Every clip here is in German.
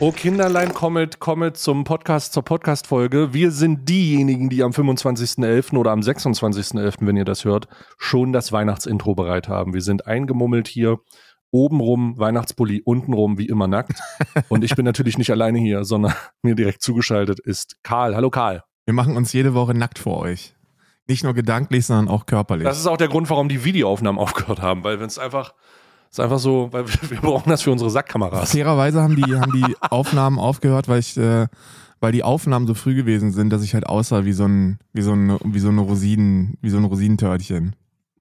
Oh Kinderlein, kommet zum Podcast, zur Podcast-Folge. Wir sind diejenigen, die am 25.11. oder am 26.11., wenn ihr das hört, schon das Weihnachtsintro bereit haben. Wir sind eingemummelt hier, obenrum Weihnachtspulli, untenrum wie immer nackt. Und ich bin natürlich nicht alleine hier, sondern mir direkt zugeschaltet ist Karl. Hallo Karl. Wir machen uns jede Woche nackt vor euch. Nicht nur gedanklich, sondern auch körperlich. Das ist auch der Grund, warum die Videoaufnahmen aufgehört haben, weil wir es einfach... ist einfach so, weil wir brauchen das für unsere Sackkameras. Fairerweise haben die Aufnahmen aufgehört, weil die Aufnahmen so früh gewesen sind, dass ich halt aussah wie so ein Rosinentörtchen.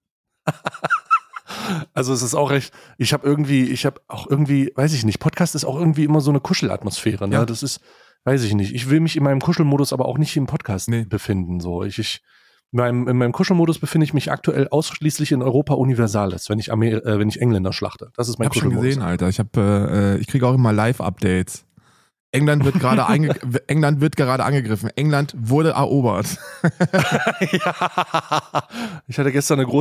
Also es ist auch recht, ich habe auch irgendwie, weiß ich nicht, Podcast ist auch irgendwie immer so eine Kuschelatmosphäre, ne? Ja. Das ist, weiß ich nicht. Ich will mich in meinem Kuschelmodus aber auch nicht im Podcast befinden, so. In meinem Kuschelmodus befinde ich mich aktuell ausschließlich in Europa Universalis, wenn ich Engländer schlachte. Das ist mein Kuschelmodus. Ich habe schon gesehen, Alter. Ich kriege auch immer Live-Updates. England wird gerade angegriffen. England wurde erobert. Ja. Ich hatte gestern eine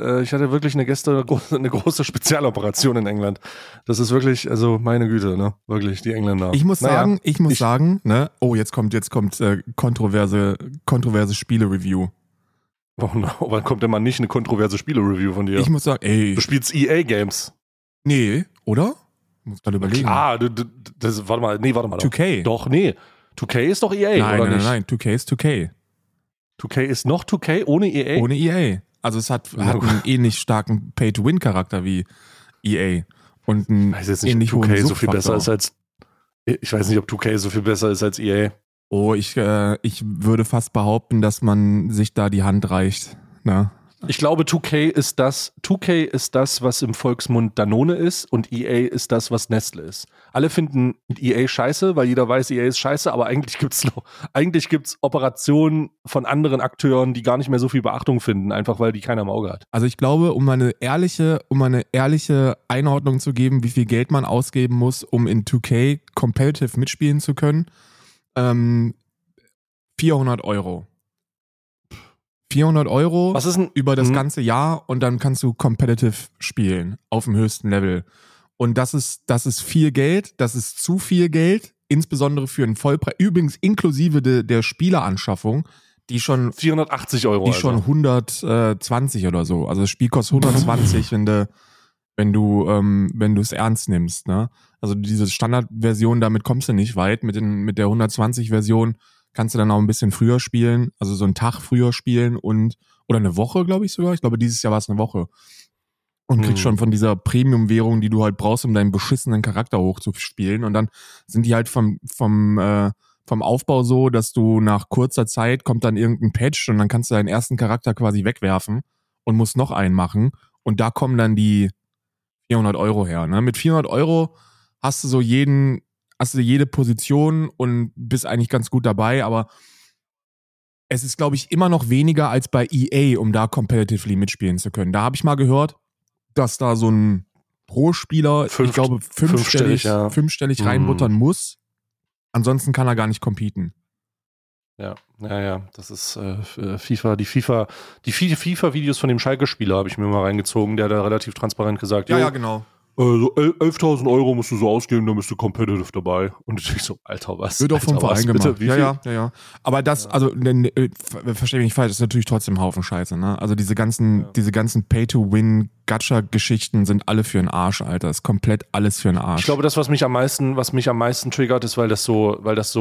große Spezialoperation in England. Das ist wirklich, also meine Güte, ne? Wirklich, die Engländer. Ich muss sagen, ne? Oh, jetzt kommt kontroverse Spiele-Review. Oh no, wann kommt denn mal nicht eine kontroverse Spiele-Review von dir? Ich muss sagen, du spielst EA-Games. Nee, oder? Muss gerade überlegen. Warte mal. 2K. Doch, nee. 2K ist doch EA, oder nicht? Nein, 2K ist 2K. 2K ist noch 2K ohne EA? Ohne EA. Also es hat einen ähnlich starken Pay-to-Win-Charakter wie EA. Und einen ich weiß jetzt nicht, ähnlich ob 2K hohen so viel besser ist Suchtfaktor. ich weiß nicht, ob 2K so viel besser ist als EA. Oh, ich würde fast behaupten, dass man sich da die Hand reicht. Na? Ich glaube, 2K ist das, was im Volksmund Danone ist, und EA ist das, was Nestle ist. Alle finden EA scheiße, weil jeder weiß, EA ist scheiße, aber eigentlich gibt's Operationen von anderen Akteuren, die gar nicht mehr so viel Beachtung finden, einfach weil die keiner im Auge hat. Also ich glaube, um eine ehrliche Einordnung zu geben, wie viel Geld man ausgeben muss, um in 2K competitive mitspielen zu können, 400 Euro. 400 Euro Was ist denn, über das ganze Jahr und dann kannst du competitive spielen auf dem höchsten Level. Und das ist viel Geld, das ist zu viel Geld, insbesondere für einen Vollpreis, übrigens inklusive der Spieleranschaffung, die schon 480 Euro. Die schon 120 oder so. Also das Spiel kostet 120, wenn du es ernst nimmst, ne? Also diese Standardversion, damit kommst du nicht weit. Mit der 120-Version kannst du dann auch ein bisschen früher spielen, also so einen Tag früher spielen oder eine Woche, glaube ich sogar. Ich glaube, dieses Jahr war es eine Woche. Und kriegst schon von dieser Premium-Währung, die du halt brauchst, um deinen beschissenen Charakter hochzuspielen. Und dann sind die halt vom Aufbau so, dass du nach kurzer Zeit kommt dann irgendein Patch und dann kannst du deinen ersten Charakter quasi wegwerfen und musst noch einen machen. Und da kommen dann die 400 Euro her. Ne? Mit 400 Euro hast du jede Position und bist eigentlich ganz gut dabei, aber es ist, glaube ich, immer noch weniger als bei EA, um da competitively mitspielen zu können. Da habe ich mal gehört, dass da so ein Pro-Spieler, ich glaube, fünfstellig reinbuttern muss. Ansonsten kann er gar nicht competen. Ja, das ist FIFA. Die FIFA-Videos von dem Schalke-Spieler habe ich mir mal reingezogen, der da relativ transparent gesagt hat, ja, genau. Also 11.000 Euro musst du so ausgeben, dann bist du competitive dabei. Und ich so, Alter, was? Wird auch vom Verein gemacht. Wie viel? Ja. Aber das, also, verstehe mich nicht falsch, das ist natürlich trotzdem ein Haufen Scheiße, ne? Also diese ganzen Pay-to-Win-Gacha-Geschichten sind alle für den Arsch, Alter. Das ist komplett alles für den Arsch. Ich glaube, das, was mich am meisten triggert, ist, weil es so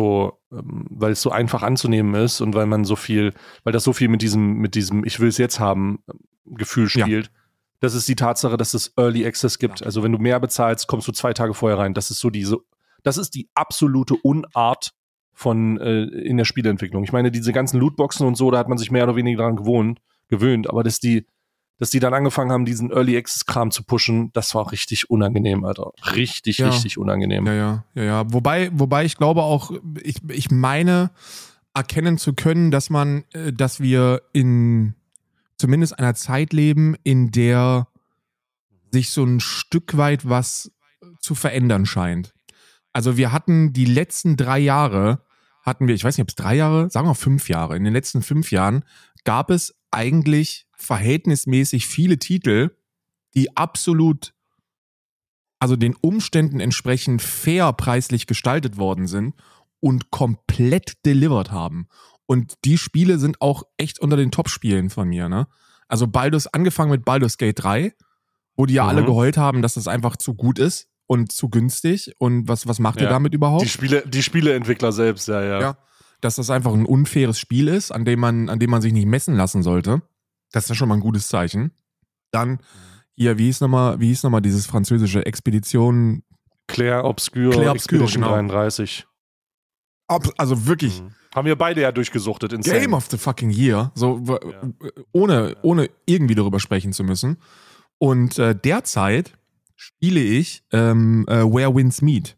einfach anzunehmen ist und weil das so viel mit diesem ich will es jetzt haben Gefühl spielt. Ja. Das ist die Tatsache, dass es Early Access gibt. Ja. Also wenn du mehr bezahlst, kommst du 2 Tage vorher rein. Das ist die absolute Unart von in der Spieleentwicklung. Ich meine, diese ganzen Lootboxen und so, da hat man sich mehr oder weniger daran gewöhnt, aber dass die dann angefangen haben, diesen Early Access Kram zu pushen, das war richtig unangenehm, Alter. Richtig unangenehm. Ja. Wobei ich glaube auch, ich meine erkennen zu können, dass wir in zumindest einer Zeit leben, in der sich so ein Stück weit was zu verändern scheint. Also wir hatten die letzten 3 Jahre, ich weiß nicht, ob es 3 Jahre, sagen wir 5 Jahre. In den letzten 5 Jahren gab es eigentlich verhältnismäßig viele Titel, die absolut also den Umständen entsprechend fair preislich gestaltet worden sind und komplett delivered haben. Und die Spiele sind auch echt unter den Top-Spielen von mir, ne? Also angefangen mit Baldur's Gate 3, wo die ja alle geheult haben, dass das einfach zu gut ist und zu günstig. Und was macht ihr damit überhaupt? Die Spieleentwickler selbst, ja. Ja, dass das einfach ein unfaires Spiel ist, an dem man sich nicht messen lassen sollte. Das ist ja schon mal ein gutes Zeichen. Dann hier, wie hieß nochmal dieses französische Expedition? Claire Obscure, Expedition genau. 33. Also wirklich. Haben wir beide ja durchgesuchtet. Insane. Game of the fucking Year. So, ohne irgendwie darüber sprechen zu müssen. Und derzeit spiele ich Where Winds Meet.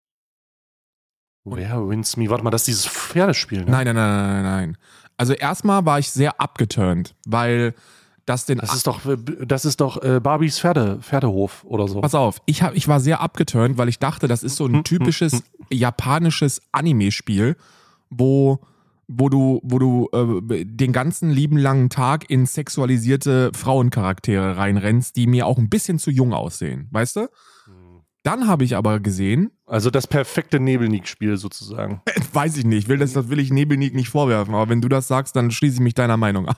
Where Winds Meet? Warte mal, das ist dieses Pferdespiel, ne? Nein. Also erstmal war ich sehr abgeturnt, weil das ist doch Barbies Pferdehof oder so. Pass auf, ich war sehr abgeturnt, weil ich dachte, das ist so ein typisches japanisches Anime-Spiel, wo du den ganzen lieben langen Tag in sexualisierte Frauencharaktere reinrennst, die mir auch ein bisschen zu jung aussehen, weißt du? Dann habe ich aber gesehen... Also das perfekte Nebelnik-Spiel sozusagen. Weiß ich nicht, das will ich Nebelnik nicht vorwerfen, aber wenn du das sagst, dann schließe ich mich deiner Meinung an.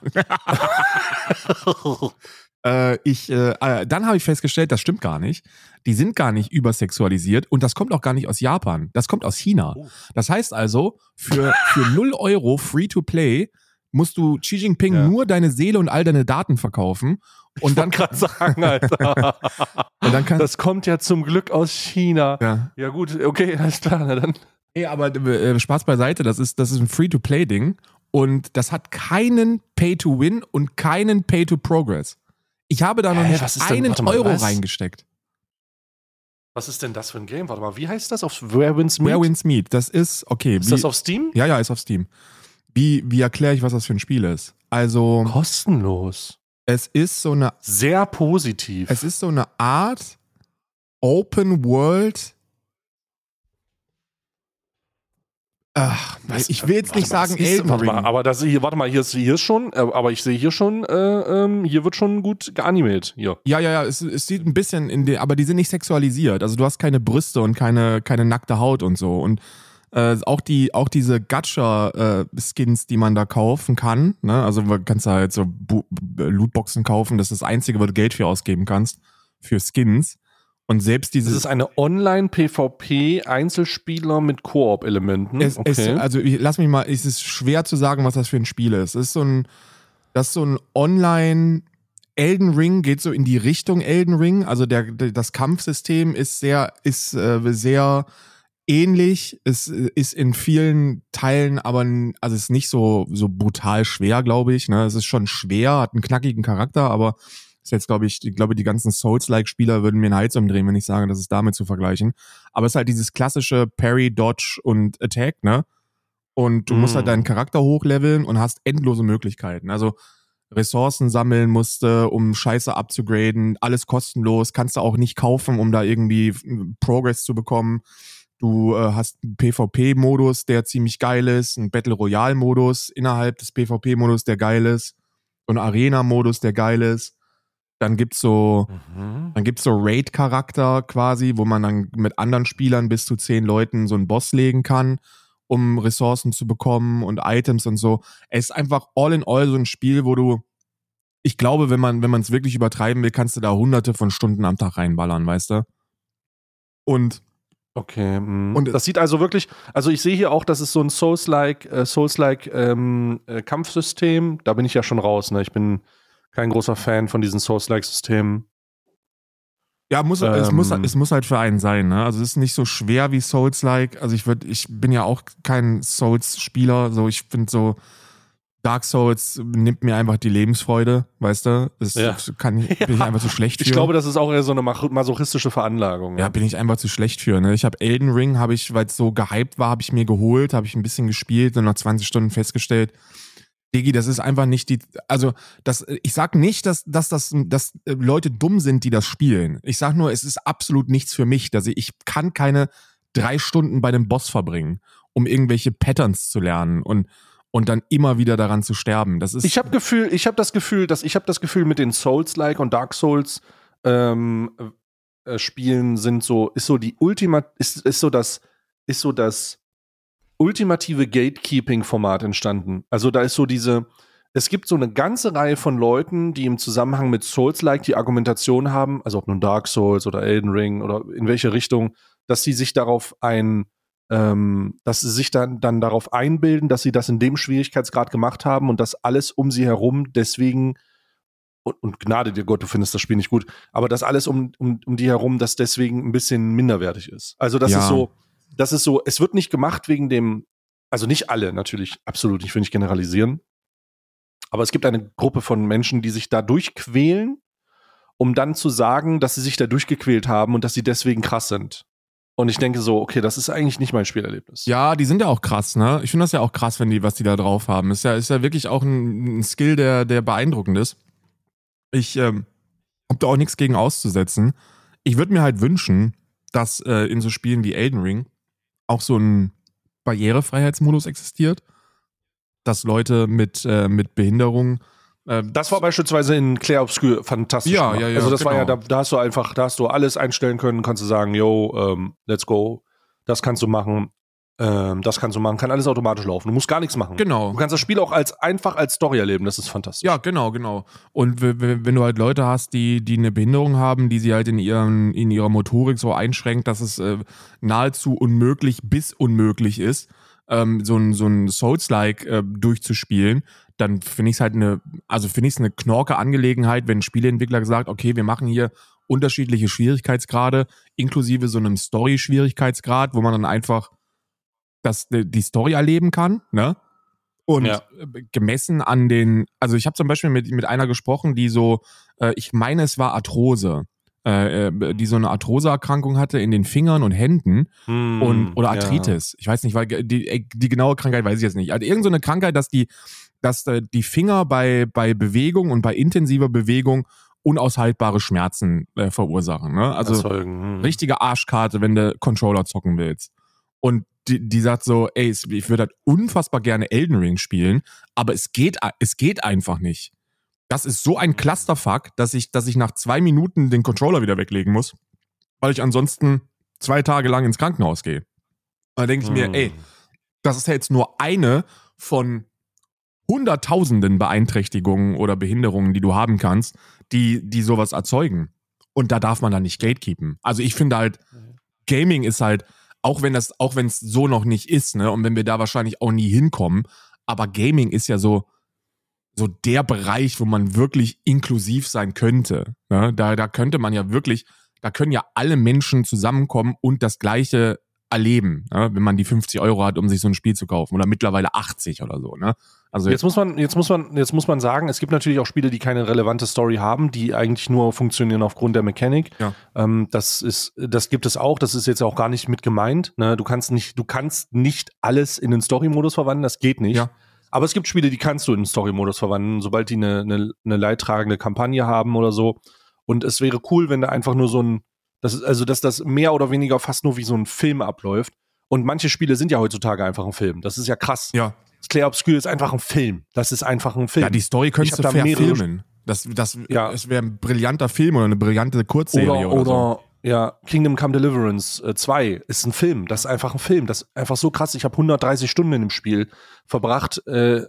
Dann habe ich festgestellt, das stimmt gar nicht. Die sind gar nicht übersexualisiert und das kommt auch gar nicht aus Japan. Das kommt aus China. Das heißt also, für 0 Euro Free-to-Play musst du Xi Jinping nur deine Seele und all deine Daten verkaufen. Und dann gerade sagen, Alter. Und dann das kommt ja zum Glück aus China. Ja gut, okay, alles klar. Na dann. Ey, aber Spaß beiseite, das ist ein Free-to-Play-Ding und das hat keinen Pay-to-Win und keinen Pay-to-Progress. Ich habe da noch nicht einen Euro reingesteckt. Was ist denn das für ein Game? Warte mal, wie heißt das? Auf Where Winds Meet? Where Winds Meet, das ist, okay. Ist das auf Steam? Ja, ist auf Steam. Wie erkläre ich, was das für ein Spiel ist? Also... Kostenlos. Es ist so eine... Sehr positiv. Es ist so eine Art Open World... ich will jetzt nicht sagen Elden Ring. Aber hier ist schon, aber ich sehe hier schon, hier wird schon gut geanimet. Hier. Ja, es sieht ein bisschen aber die sind nicht sexualisiert. Also du hast keine Brüste und keine nackte Haut und so. Und auch diese Gacha-Skins, die man da kaufen kann, ne? Also du kannst da halt so Lootboxen kaufen, das ist das Einzige, wo du Geld für ausgeben kannst, für Skins. Und selbst dieses... Das ist eine Online-PvP-Einzelspieler mit Koop-Elementen. Also lass mich mal, es ist schwer zu sagen, was das für ein Spiel ist. Das ist so ein Online... Elden Ring geht so in die Richtung Elden Ring. Also das Kampfsystem ist sehr ähnlich. Es ist in vielen Teilen, aber also es ist nicht so brutal schwer, glaube ich. Ne? Es ist schon schwer, hat einen knackigen Charakter, aber ist jetzt, glaube ich, die ganzen Souls-like-Spieler würden mir einen Hals umdrehen, wenn ich sage, das ist damit zu vergleichen. Aber es ist halt dieses klassische Parry, Dodge und Attack, ne? Und du musst halt deinen Charakter hochleveln und hast endlose Möglichkeiten. Also Ressourcen sammeln musste, um Scheiße abzugraden, alles kostenlos, kannst du auch nicht kaufen, um da irgendwie Progress zu bekommen. Du hast einen PvP-Modus, der ziemlich geil ist, einen Battle-Royale-Modus innerhalb des PvP-Modus, der geil ist, und einen Arena-Modus, der geil ist. Dann gibt's so Raid-Charakter quasi, wo man dann mit anderen Spielern bis zu 10 Leuten so einen Boss legen kann, um Ressourcen zu bekommen und Items und so. Es ist einfach all in all so ein Spiel, wo du, ich glaube, wenn man es wirklich übertreiben will, kannst du da hunderte von Stunden am Tag reinballern, weißt du? Und okay, und das sieht also wirklich, also ich sehe hier auch, das ist so ein Souls-like Kampfsystem. Da bin ich ja schon raus, ne? Ich bin kein großer Fan von diesen Souls-like-Systemen. Ja, es muss halt für einen sein, ne? Also es ist nicht so schwer wie Souls-like. Also ich bin ja auch kein Souls-Spieler. So, ich finde so, Dark Souls nimmt mir einfach die Lebensfreude, weißt du? Bin ich einfach zu schlecht für. Ich glaube, das ist auch eher so eine masochistische Veranlagung. Ja, bin ich einfach zu schlecht für, ne? Ich habe Elden Ring, weil es so gehypt war, habe ich mir geholt, habe ich ein bisschen gespielt und nach 20 Stunden festgestellt, Digi, das ist einfach nicht ich sag nicht, dass Leute dumm sind, die das spielen. Ich sag nur, es ist absolut nichts für mich. Ich kann keine 3 Stunden bei dem Boss verbringen, um irgendwelche Patterns zu lernen und dann immer wieder daran zu sterben. Ich habe das Gefühl mit den Souls-like und Dark Souls, Spielen ist so das ultimative Gatekeeping-Format entstanden. Also da ist es gibt so eine ganze Reihe von Leuten, die im Zusammenhang mit Souls-like die Argumentation haben, also ob nun Dark Souls oder Elden Ring oder in welche Richtung, dass sie sich darauf dass sie sich dann darauf einbilden, dass sie das in dem Schwierigkeitsgrad gemacht haben und dass alles um sie herum deswegen und Gnade dir Gott, du findest das Spiel nicht gut, aber dass alles um die herum, das deswegen ein bisschen minderwertig ist. Also das ist so, es wird nicht gemacht wegen dem, also nicht alle natürlich, absolut, ich will nicht generalisieren, aber es gibt eine Gruppe von Menschen, die sich da durchquälen, um dann zu sagen, dass sie sich da durchgequält haben und dass sie deswegen krass sind. Und ich denke so, okay, das ist eigentlich nicht mein Spielerlebnis. Ja, die sind ja auch krass, ne? Ich finde das ja auch krass, was die da drauf haben. Ist ja wirklich auch ein Skill, der beeindruckend ist. Ich habe da auch nichts gegen auszusetzen. Ich würde mir halt wünschen, dass in so Spielen wie Elden Ring auch so ein Barrierefreiheitsmodus existiert, dass Leute mit Behinderung das war beispielsweise in Clair Obscur fantastisch. Ja, gemacht. ja, Also das genau. war ja, da hast du alles einstellen können, kannst du sagen, let's go, das kannst du machen, kann alles automatisch laufen. Du musst gar nichts machen. Genau. Du kannst das Spiel auch einfach als Story erleben, das ist fantastisch. Ja, genau. Und wenn du halt Leute hast, die eine Behinderung haben, die sie halt in ihrer Motorik so einschränkt, dass es nahezu unmöglich bis unmöglich ist, so ein Souls-like durchzuspielen, dann finde ich es halt eine knorke Angelegenheit, wenn ein Spieleentwickler sagt, okay, wir machen hier unterschiedliche Schwierigkeitsgrade, inklusive so einem Story-Schwierigkeitsgrad, wo man dann einfach die Story erleben kann, ne? Und gemessen an also ich habe zum Beispiel mit einer gesprochen, die so, ich meine, es war Arthrose, die so eine Arthrose-Erkrankung hatte in den Fingern und Händen oder Arthritis. Ich weiß nicht, weil die genaue Krankheit weiß ich jetzt nicht. Also irgend so eine Krankheit, dass die Finger bei Bewegung und bei intensiver Bewegung unaushaltbare Schmerzen verursachen. Ne? Also richtige Arschkarte, wenn du Controller zocken willst. Und die sagt so, ey, ich würde halt unfassbar gerne Elden Ring spielen, aber es geht einfach nicht. Das ist so ein Clusterfuck, dass ich nach 2 Minuten den Controller wieder weglegen muss, weil ich ansonsten 2 Tage lang ins Krankenhaus gehe. Da denke ich mir, ey, das ist ja jetzt nur eine von hunderttausenden Beeinträchtigungen oder Behinderungen, die du haben kannst, die sowas erzeugen. Und da darf man dann nicht gatekeepen. Also ich finde halt, Gaming ist halt, auch wenn es so noch nicht ist, ne, und wenn wir da wahrscheinlich auch nie hinkommen, aber Gaming ist ja so der Bereich, wo man wirklich inklusiv sein könnte. Ne? Da könnte man ja wirklich, da können ja alle Menschen zusammenkommen und das Gleiche erleben, ne? Wenn man die 50 € hat, um sich so ein Spiel zu kaufen. Oder mittlerweile 80 oder so, ne? Also jetzt muss man sagen, es gibt natürlich auch Spiele, die keine relevante Story haben, die eigentlich nur funktionieren aufgrund der Mechanik. Ja. Das gibt es auch, das ist jetzt auch gar nicht mit gemeint. Ne? Du kannst nicht alles in den Story-Modus verwandeln, das geht nicht. Ja. Aber es gibt Spiele, die kannst du in den Story-Modus verwandeln, sobald die eine leidtragende Kampagne haben oder so. Und es wäre cool, wenn da einfach nur dass das mehr oder weniger fast nur wie so ein Film abläuft. Und manche Spiele sind ja heutzutage einfach ein Film. Das ist ja krass. Ja. Clair Obscur ist einfach ein Film. Das ist einfach ein Film. Ja, die Story könntest du verfilmen. Das wäre ein brillanter Film oder eine brillante Kurzserie oder so. Ja, Kingdom Come Deliverance 2 ist ein Film. Das ist einfach ein Film. Das ist einfach so krass. Ich habe 130 Stunden in dem Spiel verbracht.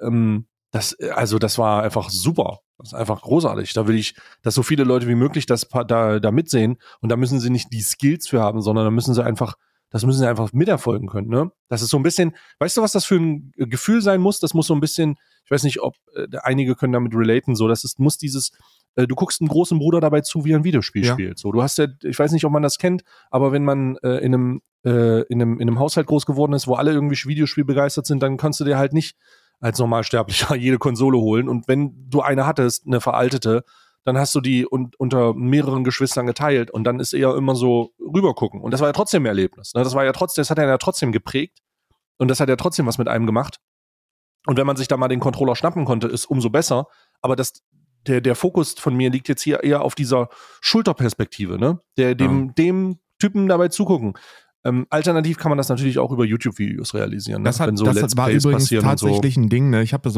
Das war einfach super. Das ist einfach großartig. Da will ich, dass so viele Leute wie möglich da mitsehen. Und da müssen sie nicht die Skills für haben, sondern da müssen sie einfach miterfolgen können, ne? Das ist so ein bisschen, weißt du, was das für ein Gefühl sein muss? Das muss so ein bisschen, ich weiß nicht, ob einige können damit relaten, so, du guckst einen großen Bruder dabei zu, wie er ein Videospiel spielt. So, du hast ja, ich weiß nicht, ob man das kennt, aber wenn man in einem Haushalt groß geworden ist, wo alle irgendwie Videospiel begeistert sind, dann kannst du dir halt nicht als Normalsterblicher jede Konsole holen. Und wenn du eine hattest, eine veraltete, dann hast du die unter mehreren Geschwistern geteilt und dann ist eher immer so rübergucken. Und das war ja trotzdem ein Erlebnis. Ne? Das hat er ja trotzdem geprägt und das hat ja trotzdem was mit einem gemacht. Und wenn man sich da mal den Controller schnappen konnte, ist umso besser. Aber der Fokus von mir liegt jetzt hier eher auf dieser Schulterperspektive, ne? Dem Typen dabei zugucken. Alternativ kann man das natürlich auch über YouTube-Videos realisieren. Ne? Das war übrigens tatsächlich ein Ding, ne? Ich habe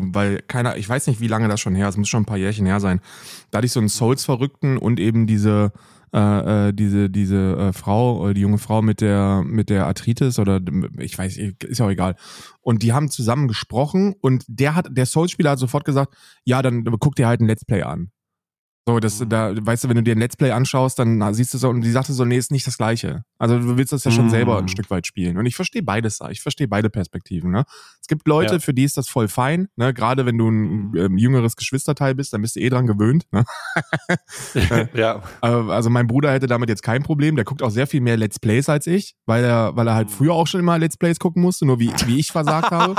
ich weiß nicht, wie lange das schon her ist, muss schon ein paar Jährchen her sein. Da hatte ich so einen Souls-Verrückten und eben diese diese Frau, die junge Frau mit der Arthritis oder ich weiß, ist ja auch egal. Und die haben zusammen gesprochen und der Souls-Spieler hat sofort gesagt, ja, dann guck dir halt ein Let's Play an. So, weißt du, wenn du dir ein Let's Play anschaust, dann siehst du so, und die sagte so, nee, ist nicht das Gleiche. Also du willst das ja schon selber ein Stück weit spielen. Und ich verstehe beides, ich verstehe beide Perspektiven, ne? Es gibt Leute, für die ist das voll fein, ne? Gerade wenn du ein jüngeres Geschwisterteil bist, dann bist du eh dran gewöhnt, ne? Ja. Also mein Bruder hätte damit jetzt kein Problem, der guckt auch sehr viel mehr Let's Plays als ich, weil er halt früher auch schon immer Let's Plays gucken musste, nur wie ich versagt habe.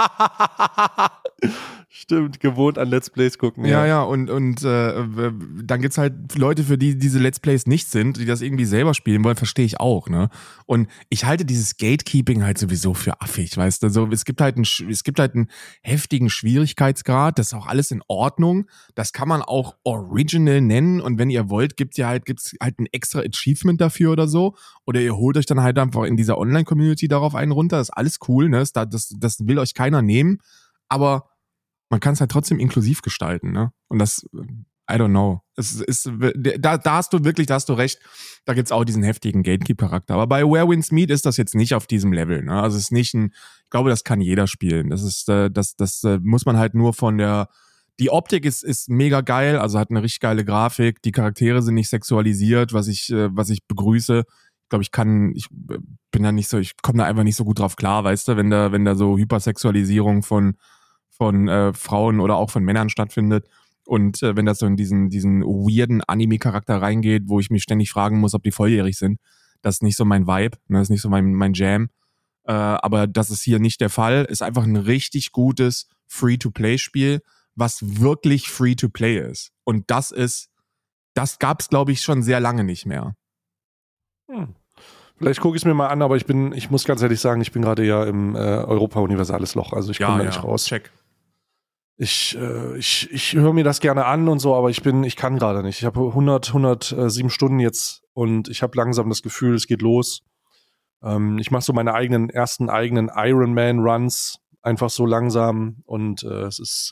Stimmt, gewohnt an Let's Plays gucken. Ja, und dann gibt's halt Leute, für die diese Let's Plays nicht sind, die das irgendwie selber spielen wollen, verstehe ich auch, ne? Und ich halte dieses Gatekeeping halt sowieso für affig, weißt du? Also es gibt halt einen heftigen Schwierigkeitsgrad, das ist auch alles in Ordnung, das kann man auch Original nennen und wenn ihr wollt, gibt's halt ein extra Achievement dafür oder so, oder ihr holt euch dann halt einfach in dieser Online-Community darauf einen runter, das ist alles cool, ne? Das will euch keiner nehmen, aber man kann es halt trotzdem inklusiv gestalten, ne? Und das, I don't know. Da hast du recht, da gibt's auch diesen heftigen Gatekeep-Charakter. Aber bei Where Winds Meet ist das jetzt nicht auf diesem Level, ne? Also es ist nicht ich glaube, das kann jeder spielen. Das ist, das muss man halt nur die Optik ist mega geil, also hat eine richtig geile Grafik, die Charaktere sind nicht sexualisiert, was ich begrüße. Ich glaube, ich bin da nicht so, ich komme da einfach nicht so gut drauf klar, weißt du, wenn da so Hypersexualisierung von Frauen oder auch von Männern stattfindet und wenn das so in diesen weirden Anime-Charakter reingeht, wo ich mich ständig fragen muss, ob die volljährig sind, das ist nicht so mein Vibe, ne, das ist nicht so mein Jam, aber das ist hier nicht der Fall, ist einfach ein richtig gutes Free-to-Play-Spiel, was wirklich Free-to-Play ist und das gab's, glaube ich, schon sehr lange nicht mehr. Vielleicht gucke ich es mir mal an, aber ich muss ganz ehrlich sagen, ich bin gerade ja im Europa-Universales Loch, also ich komme da nicht raus. Check. Ich höre mir das gerne an und so, aber ich kann gerade nicht. Ich habe 107 Stunden jetzt und ich habe langsam das Gefühl, es geht los. Ich mache so meine ersten eigenen Ironman-Runs einfach so langsam und es ist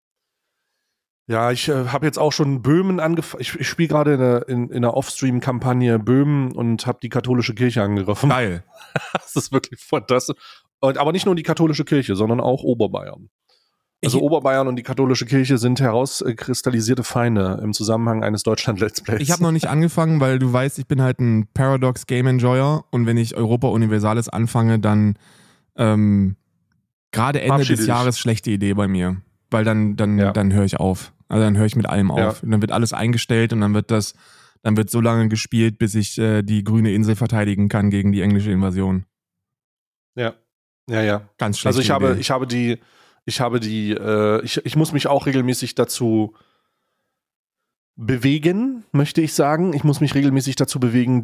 ich habe jetzt auch schon Böhmen angefangen. Ich spiele gerade in einer Off-Stream-Kampagne Böhmen und habe die katholische Kirche angegriffen. Geil. Das ist wirklich fantastisch. Aber nicht nur die katholische Kirche, sondern auch Oberbayern. Also Oberbayern und die katholische Kirche sind herauskristallisierte Feinde im Zusammenhang eines Deutschland-Let's Plays. Ich habe noch nicht angefangen, weil du weißt, ich bin halt ein Paradox Game Enjoyer und wenn ich Europa Universalis anfange, dann gerade Ende des Jahres schlechte Idee bei mir, weil dann höre ich auf. Also dann höre ich mit allem auf. Und dann wird alles eingestellt und dann wird so lange gespielt, bis ich die grüne Insel verteidigen kann gegen die englische Invasion. Ja. Ganz schlecht. Also ich muss mich auch regelmäßig dazu bewegen, möchte ich sagen. Ich muss mich regelmäßig dazu bewegen,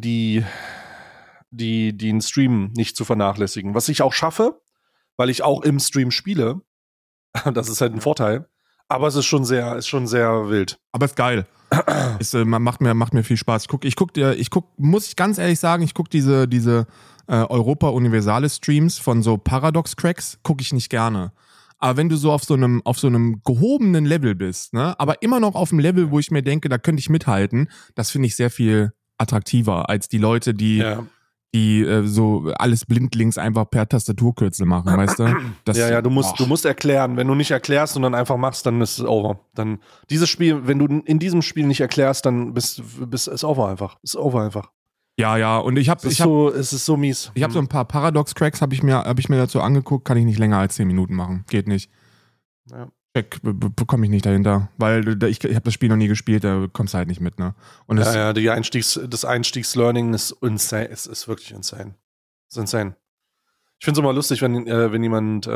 den Stream nicht zu vernachlässigen. Was ich auch schaffe, weil ich auch im Stream spiele. Das ist halt ein Vorteil. Aber es ist schon sehr wild. Aber ist geil. Macht mir viel Spaß. Muss ich ganz ehrlich sagen, ich gucke diese Europa Universalis Streams von so Paradox Cracks, gucke ich nicht gerne. Aber wenn du so auf so einem gehobenen Level bist, ne, aber immer noch auf einem Level, wo ich mir denke, da könnte ich mithalten, das finde ich sehr viel attraktiver als die Leute, die so alles blindlings einfach per Tastaturkürzel machen, weißt du? Du musst erklären. Wenn du nicht erklärst und dann einfach machst, dann ist es over. Dann dieses Spiel, wenn du in diesem Spiel nicht erklärst, dann ist over einfach. Ist over einfach. Ja, und es ist so mies. Ich habe so ein paar Paradox-Cracks, habe ich mir dazu angeguckt, kann ich nicht länger als 10 Minuten machen. Geht nicht. Ja. Bekomme ich nicht dahinter, weil ich habe das Spiel noch nie gespielt, da kommst du halt nicht mit, ne? Und das Einstiegslearning ist insane, es ist wirklich insane. Es ist insane. Ich finde es immer lustig, wenn jemand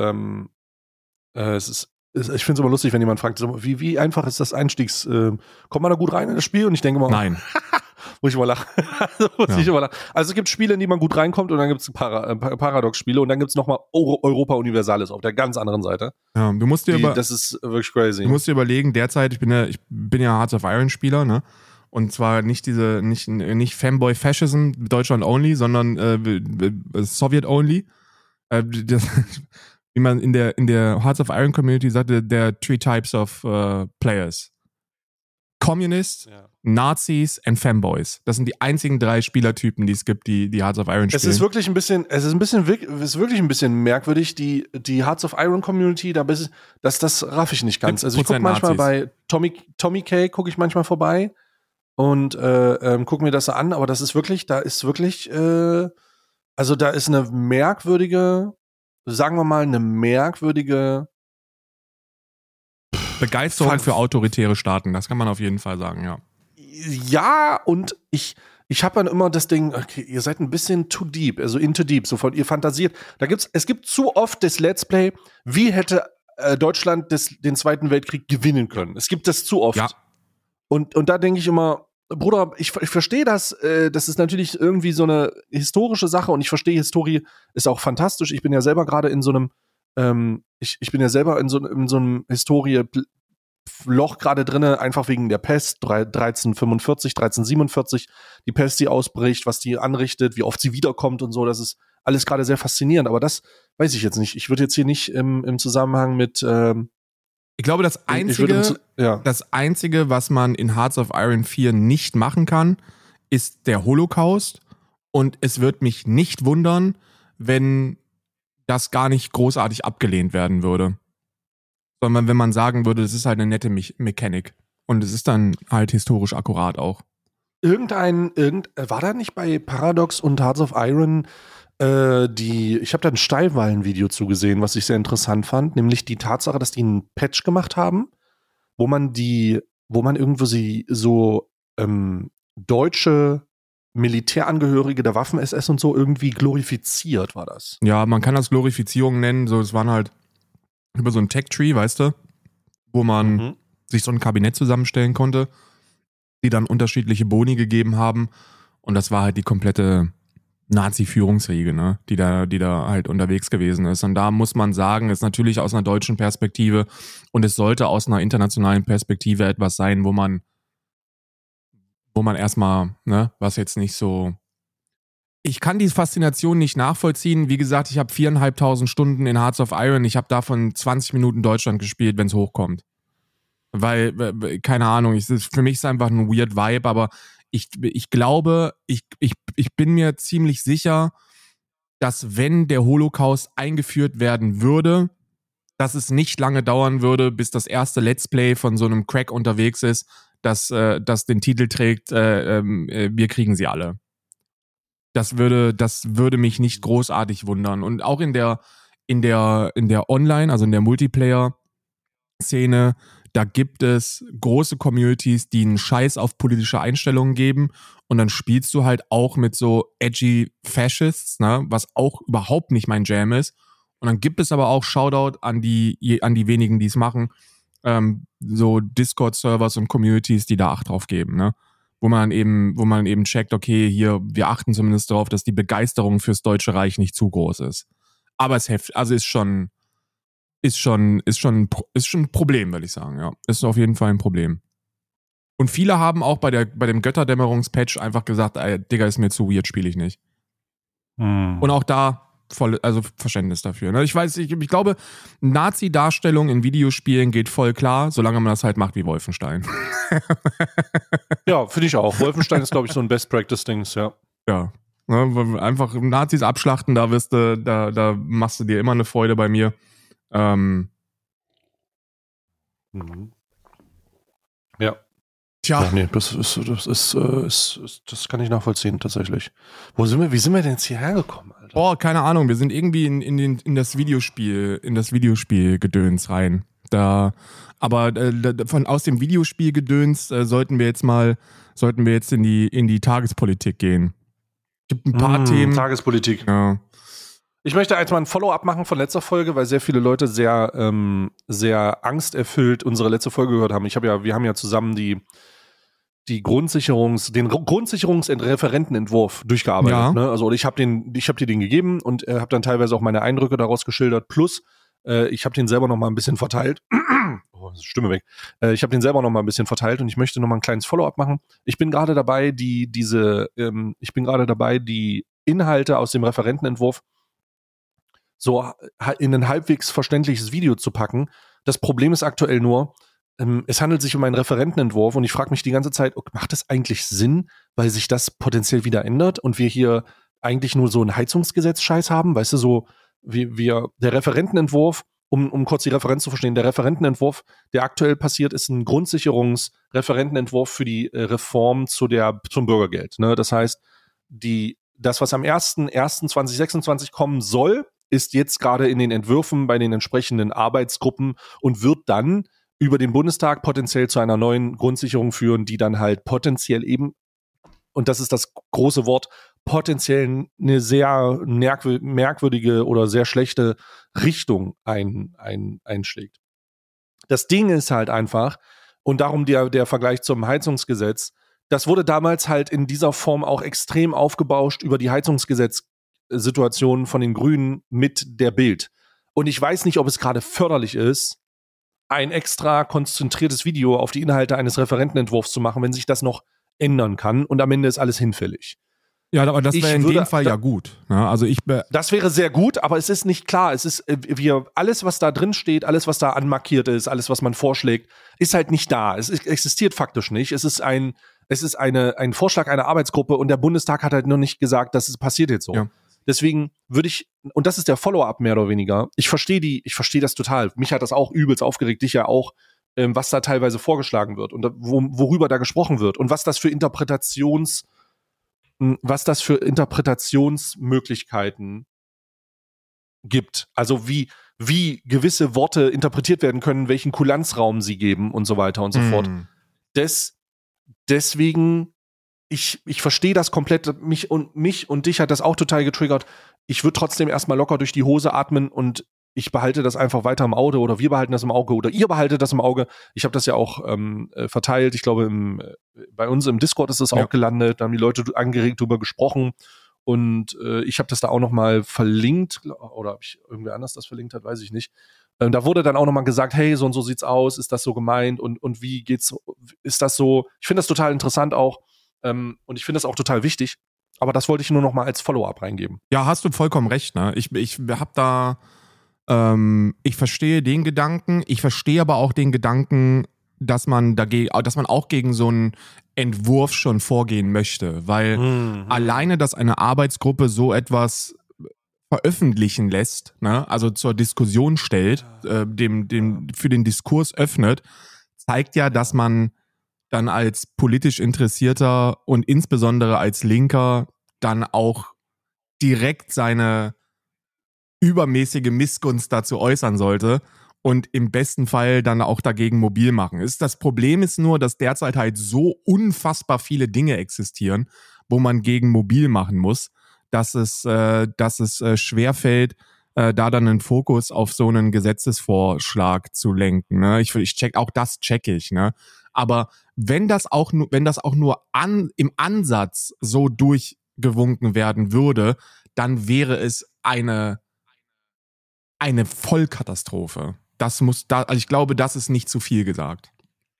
ich finde es immer lustig, wenn jemand fragt, so, wie einfach ist das Einstiegs, kommt man da gut rein in das Spiel? Und ich denke immer, nein. Muss ich immer lachen. Also es gibt Spiele, in die man gut reinkommt und dann gibt es Paradox-Spiele und dann gibt es nochmal Europa Universalis auf der ganz anderen Seite. Ja, das ist wirklich crazy. Du musst dir überlegen, derzeit, ich bin ja Hearts of Iron Spieler, ne? Und zwar nicht Fanboy Fascism, Deutschland only, sondern Sowjet only. Wie man in der Hearts of Iron Community sagte, there are 3 types of players. Communist, Nazis and Fanboys. Das sind die einzigen 3 Spielertypen, die es gibt, die Hearts of Iron spielen. Es ist wirklich ein bisschen merkwürdig, die Hearts of Iron Community, das raff ich nicht ganz. Also ich gucke manchmal bei Tommy K gucke ich manchmal vorbei und gucke mir das an, aber das ist wirklich, also da ist eine merkwürdige, sagen wir mal, Begeisterung für autoritäre Staaten, das kann man auf jeden Fall sagen, ja. Ja, und ich habe dann immer das Ding, okay, ihr seid ein bisschen too deep, also into deep, sofort, ihr fantasiert. Es gibt zu oft das Let's Play, wie hätte Deutschland den Zweiten Weltkrieg gewinnen können. Es gibt das zu oft. Ja. Und da denke ich immer, Bruder, ich verstehe das, das ist natürlich irgendwie so eine historische Sache und ich verstehe, Historie ist auch fantastisch. Ich bin ja selber gerade in so einem, ich bin ja selber in so einem Historie-Loch gerade drinne, einfach wegen der Pest, 1345, 1347, die Pest, die ausbricht, was die anrichtet, wie oft sie wiederkommt und so, das ist alles gerade sehr faszinierend, aber das weiß ich jetzt nicht. Ich würde jetzt hier nicht im Zusammenhang mit ich glaube, das Einzige, was man in Hearts of Iron 4 nicht machen kann, ist der Holocaust. Und es wird mich nicht wundern, wenn das gar nicht großartig abgelehnt werden würde. Sondern wenn man sagen würde, das ist halt eine nette Mechanik. Und es ist dann halt historisch akkurat auch. War da nicht bei Paradox und Hearts of Iron ich habe da ein Steilwallen-Video zugesehen, was ich sehr interessant fand, nämlich die Tatsache, dass die einen Patch gemacht haben, wo man irgendwo deutsche Militärangehörige der Waffen-SS und so irgendwie glorifiziert, war das. Ja, man kann das Glorifizierung nennen, so, es waren halt über so ein Tech-Tree, weißt du, wo man sich so ein Kabinett zusammenstellen konnte, die dann unterschiedliche Boni gegeben haben und das war halt die komplette Nazi-Führungsriege, ne, die da halt unterwegs gewesen ist. Und da muss man sagen, ist natürlich aus einer deutschen Perspektive und es sollte aus einer internationalen Perspektive etwas sein, wo man erstmal, ne, was jetzt nicht so. Ich kann die Faszination nicht nachvollziehen. Wie gesagt, ich habe 4.500 Stunden in Hearts of Iron. Ich habe davon 20 Minuten Deutschland gespielt, wenn es hochkommt. Weil, keine Ahnung, für mich ist es einfach ein weird Vibe, aber ich glaube, ich bin mir ziemlich sicher, dass wenn der Holocaust eingeführt werden würde, dass es nicht lange dauern würde, bis das erste Let's Play von so einem Crack unterwegs ist, das den Titel trägt, wir kriegen sie alle. Das würde mich nicht großartig wundern. Und auch in der Online, also in der Multiplayer-Szene, da gibt es große Communities, die einen Scheiß auf politische Einstellungen geben und dann spielst du halt auch mit so edgy Fascists, ne, was auch überhaupt nicht mein Jam ist. Und dann gibt es aber auch Shoutout an die wenigen, die es machen, so Discord-Servers und Communities, die da Acht drauf geben, ne, wo man eben checkt, okay, hier, wir achten zumindest darauf, dass die Begeisterung fürs Deutsche Reich nicht zu groß ist. Aber es ist schon ein Problem, würde ich sagen, ja. Ist auf jeden Fall ein Problem. Und viele haben auch bei dem Götterdämmerungspatch einfach gesagt, Digga, ist mir zu weird, spiele ich nicht. Und auch da also Verständnis dafür. Ne? Ich glaube, Nazi-Darstellung in Videospielen geht voll klar, solange man das halt macht wie Wolfenstein. Ja, finde ich auch. Wolfenstein ist, glaube ich, so ein Best-Practice-Dings, ja. Ja. Ne, einfach Nazis abschlachten, da machst du dir immer eine Freude bei mir. Ja. Tja. Ja, nee, das kann ich nachvollziehen, tatsächlich. Wie sind wir denn jetzt hierher gekommen, Alter? Oh, keine Ahnung, wir sind irgendwie in das Videospiel-Gedöns rein. Aus dem Videospiel-Gedöns sollten wir jetzt in die Tagespolitik gehen. Es gibt ein paar Themen. Tagespolitik. Ja. Ich möchte jetzt mal ein Follow-up machen von letzter Folge, weil sehr viele Leute sehr, sehr angsterfüllt unsere letzte Folge gehört haben. Wir haben ja zusammen den Grundsicherungsreferentenentwurf durchgearbeitet. Ja. Ne? Also ich hab dir den gegeben und habe dann teilweise auch meine Eindrücke daraus geschildert. Plus, ich habe den selber noch mal ein bisschen verteilt. Oh, Stimme weg. Ich habe den selber noch mal ein bisschen verteilt und ich möchte noch mal ein kleines Follow-up machen. Ich bin gerade dabei, die Inhalte aus dem Referentenentwurf so in ein halbwegs verständliches Video zu packen. Das Problem ist aktuell nur, es handelt sich um einen Referentenentwurf und ich frage mich die ganze Zeit, okay, macht das eigentlich Sinn, weil sich das potenziell wieder ändert und wir hier eigentlich nur so einen Heizungsgesetz-Scheiß haben? Weißt du, so der Referentenentwurf, um kurz die Referenz zu verstehen, der Referentenentwurf, der aktuell passiert, ist ein Grundsicherungsreferentenentwurf für die Reform zum Bürgergeld. Ne? Das heißt, das, was am 1.1.2026 kommen soll, ist jetzt gerade in den Entwürfen bei den entsprechenden Arbeitsgruppen und wird dann über den Bundestag potenziell zu einer neuen Grundsicherung führen, die dann halt potenziell eben, und das ist das große Wort, potenziell eine sehr merkwürdige oder sehr schlechte Richtung einschlägt. Das Ding ist halt einfach, und darum der Vergleich zum Heizungsgesetz, das wurde damals halt in dieser Form auch extrem aufgebauscht über die Heizungsgesetz-Situation von den Grünen mit der Bild. Und ich weiß nicht, ob es gerade förderlich ist, ein extra konzentriertes Video auf die Inhalte eines Referentenentwurfs zu machen, wenn sich das noch ändern kann und am Ende ist alles hinfällig. Ja, aber das wäre in dem Fall ja gut. Ja, also das wäre sehr gut, aber es ist nicht klar. Es ist, alles, was da drin steht, alles, was da anmarkiert ist, alles, was man vorschlägt, ist halt nicht da. Es existiert faktisch nicht. Es ist ein Vorschlag einer Arbeitsgruppe und der Bundestag hat halt nur nicht gesagt, dass es passiert jetzt so. Ja. Deswegen würde ich, und das ist der Follow-up mehr oder weniger, ich verstehe das total. Mich hat das auch übelst aufgeregt, dich ja auch, was da teilweise vorgeschlagen wird und worüber da gesprochen wird und was das für Interpretationsmöglichkeiten gibt. Also wie gewisse Worte interpretiert werden können, welchen Kulanzraum sie geben und so weiter und so fort. Deswegen, ich verstehe das komplett, mich und dich hat das auch total getriggert. Ich würde trotzdem erstmal locker durch die Hose atmen und ich behalte das einfach weiter im Auge oder wir behalten das im Auge oder ihr behaltet das im Auge. Ich habe das ja auch verteilt. Ich glaube, bei uns im Discord ist das auch gelandet. Da haben die Leute angeregt drüber gesprochen und ich habe das da auch nochmal verlinkt. Oder ob ich irgendwer anders das verlinkt hat, weiß ich nicht. Da wurde dann auch nochmal gesagt, hey, so und so sieht's aus. Ist das so gemeint? Und wie geht's? Ist das so? Ich finde das total interessant auch. Und ich finde das auch total wichtig. Aber das wollte ich nur nochmal als Follow-up reingeben. Ja, hast du vollkommen recht. Ne? Ich habe da ich verstehe den Gedanken, ich verstehe aber auch den Gedanken, dass man auch gegen so einen Entwurf schon vorgehen möchte, weil alleine, dass eine Arbeitsgruppe so etwas veröffentlichen lässt, ne, also zur Diskussion stellt, für den Diskurs öffnet, zeigt ja, dass man dann als politisch Interessierter und insbesondere als Linker dann auch direkt seine übermäßige Missgunst dazu äußern sollte und im besten Fall dann auch dagegen mobil machen. Das Problem ist nur, dass derzeit halt so unfassbar viele Dinge existieren, wo man gegen mobil machen muss, dass es schwerfällt, da dann einen Fokus auf so einen Gesetzesvorschlag zu lenken. Ne? Das check ich. Ne? Aber wenn das auch nur im Ansatz so durchgewunken werden würde, dann wäre es eine Vollkatastrophe. Also ich glaube, das ist nicht zu viel gesagt.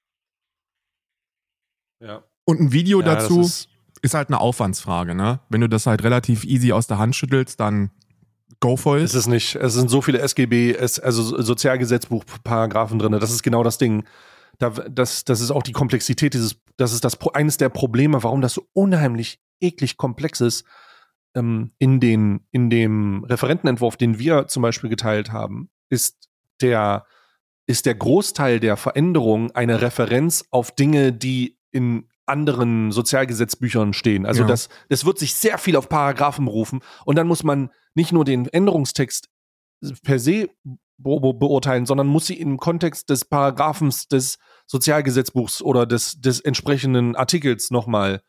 Ja. Und ein Video dazu ist halt eine Aufwandsfrage, ne? Wenn du das halt relativ easy aus der Hand schüttelst, dann go for it. Es sind so viele SGB, also Sozialgesetzbuch-Paragraphen drin, das ist genau das Ding. Das ist auch die Komplexität das ist eines der Probleme, warum das so unheimlich eklig komplex ist. In dem Referentenentwurf, den wir zum Beispiel geteilt haben, ist der Großteil der Veränderungen eine Referenz auf Dinge, die in anderen Sozialgesetzbüchern stehen. Also das wird sich sehr viel auf Paragraphen berufen und dann muss man nicht nur den Änderungstext per se beurteilen, sondern muss sie im Kontext des Paragraphens des Sozialgesetzbuchs oder des entsprechenden Artikels nochmal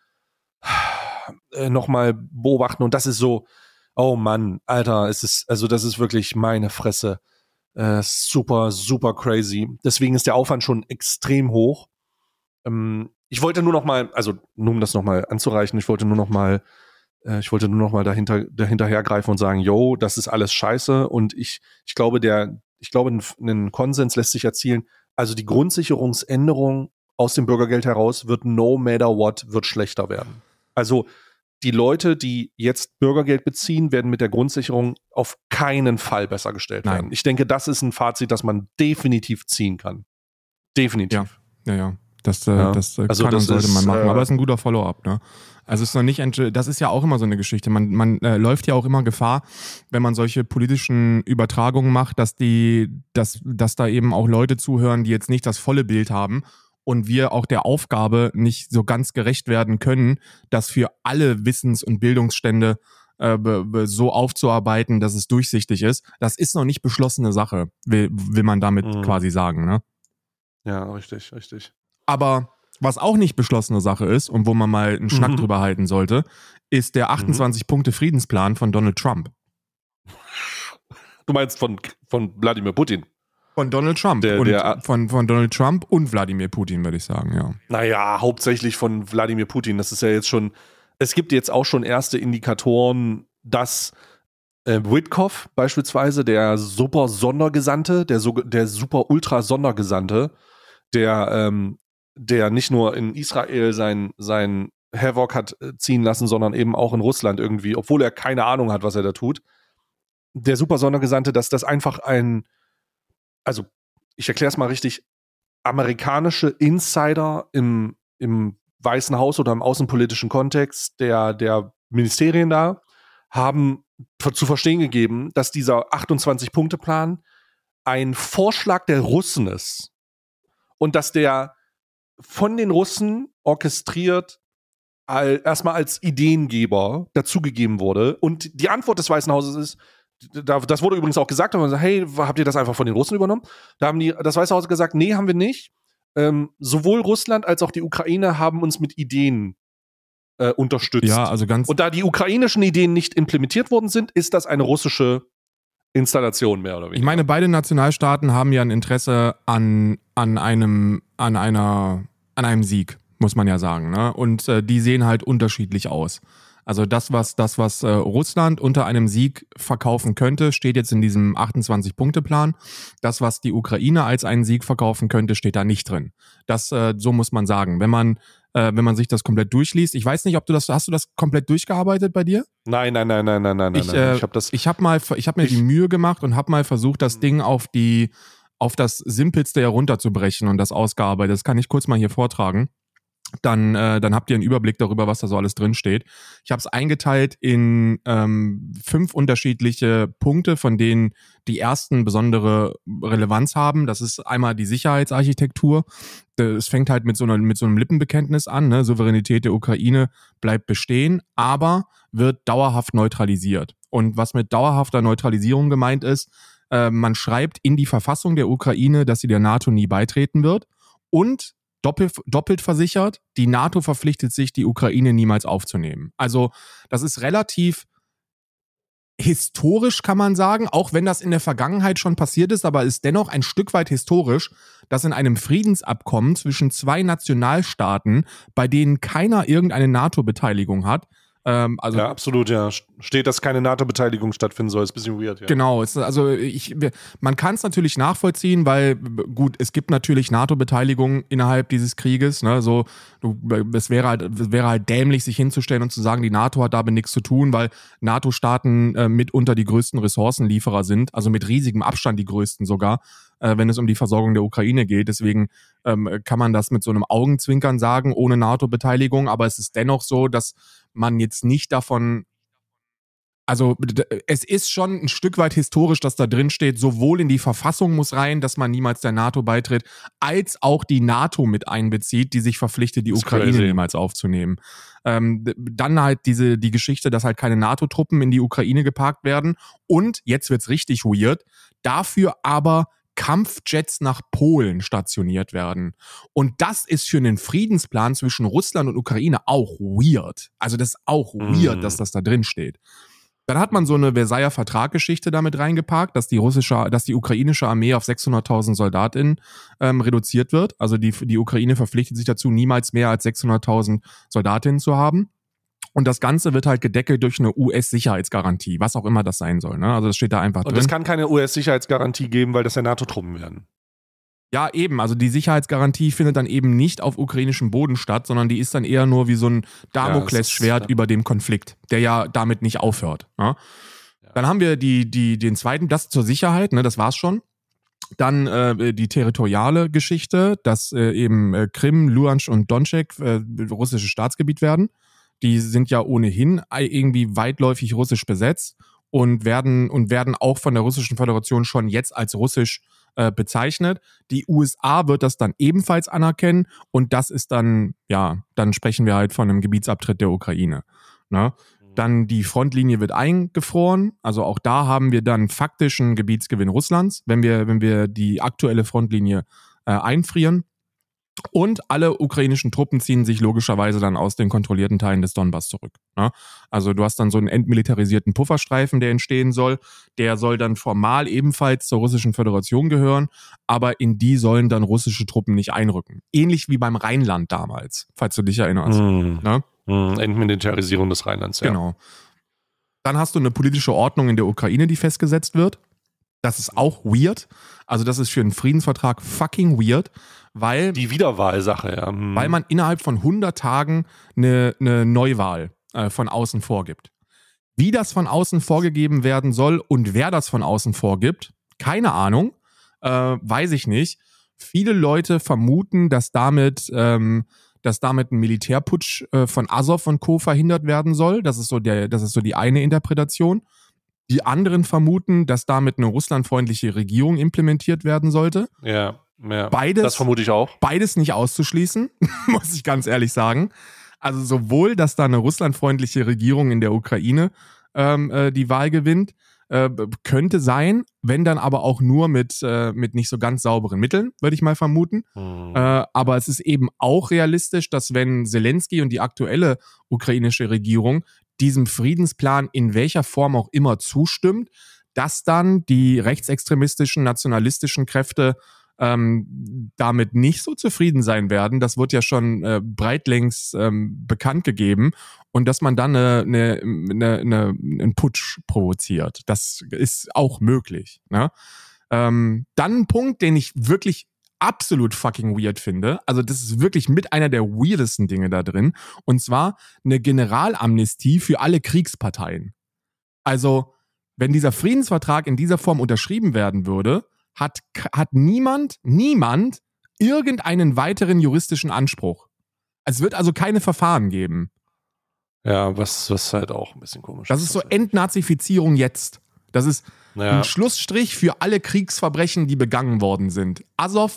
beobachten und das ist so, oh Mann, Alter, das ist wirklich meine Fresse. Super, super crazy. Deswegen ist der Aufwand schon extrem hoch. Ich wollte nur noch mal, also nur um das noch mal anzureichen, ich wollte nur noch mal dahinterhergreifen und sagen, yo, das ist alles scheiße und ich glaube, einen Konsens lässt sich erzielen. Also die Grundsicherungsänderung aus dem Bürgergeld heraus wird no matter what, wird schlechter werden. Also die Leute, die jetzt Bürgergeld beziehen, werden mit der Grundsicherung auf keinen Fall besser gestellt werden. Ich denke, das ist ein Fazit, das man definitiv ziehen kann. Definitiv. Ja. Das Also kann das und sollte ist, man machen. Aber es ist ein guter Follow-up, ne? Also es ist noch nicht, das ist ja auch immer so eine Geschichte. Man läuft ja auch immer Gefahr, wenn man solche politischen Übertragungen macht, dass da eben auch Leute zuhören, die jetzt nicht das volle Bild haben und wir auch der Aufgabe nicht so ganz gerecht werden können, das für alle Wissens- und Bildungsstände so aufzuarbeiten, dass es durchsichtig ist. Das ist noch nicht beschlossene Sache, will man damit quasi sagen, ne? Ja, richtig. Aber was auch nicht beschlossene Sache ist und wo man mal einen Schnack drüber halten sollte, ist der 28-Punkte-Friedensplan von Donald Trump. Du meinst von Wladimir Putin? Von Donald Trump. Von Donald Trump und Wladimir Putin, würde ich sagen, ja. Naja, hauptsächlich von Wladimir Putin. Das ist ja jetzt schon, es gibt jetzt auch schon erste Indikatoren, dass Witkoff beispielsweise, der super Sondergesandte, der super Ultra Sondergesandte, der nicht nur in Israel sein Havoc hat ziehen lassen, sondern eben auch in Russland irgendwie, obwohl er keine Ahnung hat, was er da tut. Der super Sondergesandte, dass das einfach also ich erkläre es mal richtig, amerikanische Insider im Weißen Haus oder im außenpolitischen Kontext der Ministerien da haben zu verstehen gegeben, dass dieser 28-Punkte-Plan ein Vorschlag der Russen ist und dass der von den Russen orchestriert erstmal als Ideengeber dazugegeben wurde. Und die Antwort des Weißen Hauses ist, das wurde übrigens auch gesagt, wenn man sagt, hey, habt ihr das einfach von den Russen übernommen? Da haben das Weiße Haus gesagt, nee, haben wir nicht. Sowohl Russland als auch die Ukraine haben uns mit Ideen unterstützt. Ja, also und da die ukrainischen Ideen nicht implementiert worden sind, ist das eine russische Installation mehr oder weniger. Ich meine, beide Nationalstaaten haben ja ein Interesse an einem Sieg, muss man ja sagen, ne? Und die sehen halt unterschiedlich aus. Also das, was Russland unter einem Sieg verkaufen könnte, steht jetzt in diesem 28-Punkte-Plan. Das, was die Ukraine als einen Sieg verkaufen könnte, steht da nicht drin. Das, so muss man sagen. Wenn man sich das komplett durchliest. Ich weiß nicht, hast du das komplett durchgearbeitet bei dir? Nein. Ich habe mir die Mühe gemacht und habe mal versucht, das Ding auf das Simpelste herunterzubrechen und das ausgearbeitet. Das kann ich kurz mal hier vortragen. Dann habt ihr einen Überblick darüber, was da so alles drin steht. Ich habe es eingeteilt in 5 unterschiedliche Punkte, von denen die ersten besondere Relevanz haben. Das ist einmal die Sicherheitsarchitektur. Es fängt halt mit so einem Lippenbekenntnis an, ne? Souveränität der Ukraine bleibt bestehen, aber wird dauerhaft neutralisiert. Und was mit dauerhafter Neutralisierung gemeint ist, man schreibt in die Verfassung der Ukraine, dass sie der NATO nie beitreten wird und doppelt versichert, die NATO verpflichtet sich, die Ukraine niemals aufzunehmen. Also das ist relativ historisch, kann man sagen, auch wenn das in der Vergangenheit schon passiert ist, aber ist dennoch ein Stück weit historisch, dass in einem Friedensabkommen zwischen 2 Nationalstaaten, bei denen keiner irgendeine NATO-Beteiligung hat, ja, absolut, ja. Steht, dass keine NATO-Beteiligung stattfinden soll. Ist ein bisschen weird, ja. Genau, man kann es natürlich nachvollziehen, weil, gut, es gibt natürlich NATO-Beteiligung innerhalb dieses Krieges, ne, es wäre halt dämlich, sich hinzustellen und zu sagen, die NATO hat damit nichts zu tun, weil NATO-Staaten mitunter die größten Ressourcenlieferer sind, also mit riesigem Abstand die größten sogar, wenn es um die Versorgung der Ukraine geht. Deswegen kann man das mit so einem Augenzwinkern sagen, ohne NATO-Beteiligung, aber es ist dennoch so, dass man jetzt nicht davon, also es ist schon ein Stück weit historisch, dass da drin steht, sowohl in die Verfassung muss rein, dass man niemals der NATO beitritt, als auch die NATO mit einbezieht, die sich verpflichtet, die Ukraine niemals aufzunehmen. Dann halt die Geschichte, dass halt keine NATO-Truppen in die Ukraine geparkt werden und, jetzt wird's richtig weird, dafür aber Kampfjets nach Polen stationiert werden. Und das ist für einen Friedенsplan zwischen Russland und Ukraine auch weird. Also das ist auch weird, dass das da drin steht. Dann hat man so eine Versailler Vertraggeschichte damit reingepackt, dass die ukrainische Armee auf 600.000 SoldatInnen reduziert wird. Also die Ukraine verpflichtet sich dazu, niemals mehr als 600.000 SoldatInnen zu haben. Und das Ganze wird halt gedeckelt durch eine US-Sicherheitsgarantie, was auch immer das sein soll. Ne? Also das steht da einfach drin. Und es kann keine US-Sicherheitsgarantie geben, weil das ja NATO-Truppen werden. Ja, eben. Also die Sicherheitsgarantie findet dann eben nicht auf ukrainischem Boden statt, sondern die ist dann eher nur wie so ein Damoklesschwert über dem Konflikt, der ja damit nicht aufhört. Ne? Ja. Dann haben wir den zweiten, das zur Sicherheit, ne, das war's schon. Dann die territoriale Geschichte, dass eben Krim, Luhansk und Donetsk russisches Staatsgebiet werden. Die sind ja ohnehin irgendwie weitläufig russisch besetzt und werden auch von der Russischen Föderation schon jetzt als russisch bezeichnet. Die USA wird das dann ebenfalls anerkennen und das ist dann, ja, dann sprechen wir halt von einem Gebietsabtritt der Ukraine. Ne? Dann die Frontlinie wird eingefroren, also auch da haben wir dann faktischen Gebietsgewinn Russlands, wenn wir die aktuelle Frontlinie einfrieren. Und alle ukrainischen Truppen ziehen sich logischerweise dann aus den kontrollierten Teilen des Donbass zurück. Ne? Also du hast dann so einen entmilitarisierten Pufferstreifen, der entstehen soll. Der soll dann formal ebenfalls zur Russischen Föderation gehören, aber in die sollen dann russische Truppen nicht einrücken. Ähnlich wie beim Rheinland damals, falls du dich erinnerst. Ne? Entmilitarisierung des Rheinlands, ja. Genau. Dann hast du eine politische Ordnung in der Ukraine, die festgesetzt wird. Das ist auch weird. Also das ist für einen Friedensvertrag fucking weird, weil die Wiederwahlsache, ja. Weil man innerhalb von 100 Tagen eine Neuwahl von außen vorgibt. Wie das von außen vorgegeben werden soll und wer das von außen vorgibt, keine Ahnung, weiß ich nicht. Viele Leute vermuten, dass damit ein Militärputsch von Azov und Co. verhindert werden soll. Das ist so die eine Interpretation. Die anderen vermuten, dass damit eine russlandfreundliche Regierung implementiert werden sollte. Ja, beides, das vermute ich auch. Beides nicht auszuschließen, muss ich ganz ehrlich sagen. Also sowohl, dass da eine russlandfreundliche Regierung in der Ukraine die Wahl gewinnt, könnte sein, wenn dann aber auch nur mit nicht so ganz sauberen Mitteln, würde ich mal vermuten. Aber es ist eben auch realistisch, dass wenn Zelensky und die aktuelle ukrainische Regierung diesem Friedensplan in welcher Form auch immer zustimmt, dass dann die rechtsextremistischen, nationalistischen Kräfte damit nicht so zufrieden sein werden. Das wird ja schon breitlängs bekannt gegeben und dass man dann einen Putsch provoziert. Das ist auch möglich. Ne? Dann ein Punkt, den ich wirklich absolut fucking weird finde. Also das ist wirklich mit einer der weirdesten Dinge da drin. Und zwar eine Generalamnestie für alle Kriegsparteien. Also wenn dieser Friedensvertrag in dieser Form unterschrieben werden würde, hat niemand irgendeinen weiteren juristischen Anspruch. Es wird also keine Verfahren geben. Ja, was halt auch ein bisschen komisch ist. Das ist so Entnazifizierung jetzt. Das ist ein Schlussstrich für alle Kriegsverbrechen, die begangen worden sind. Azov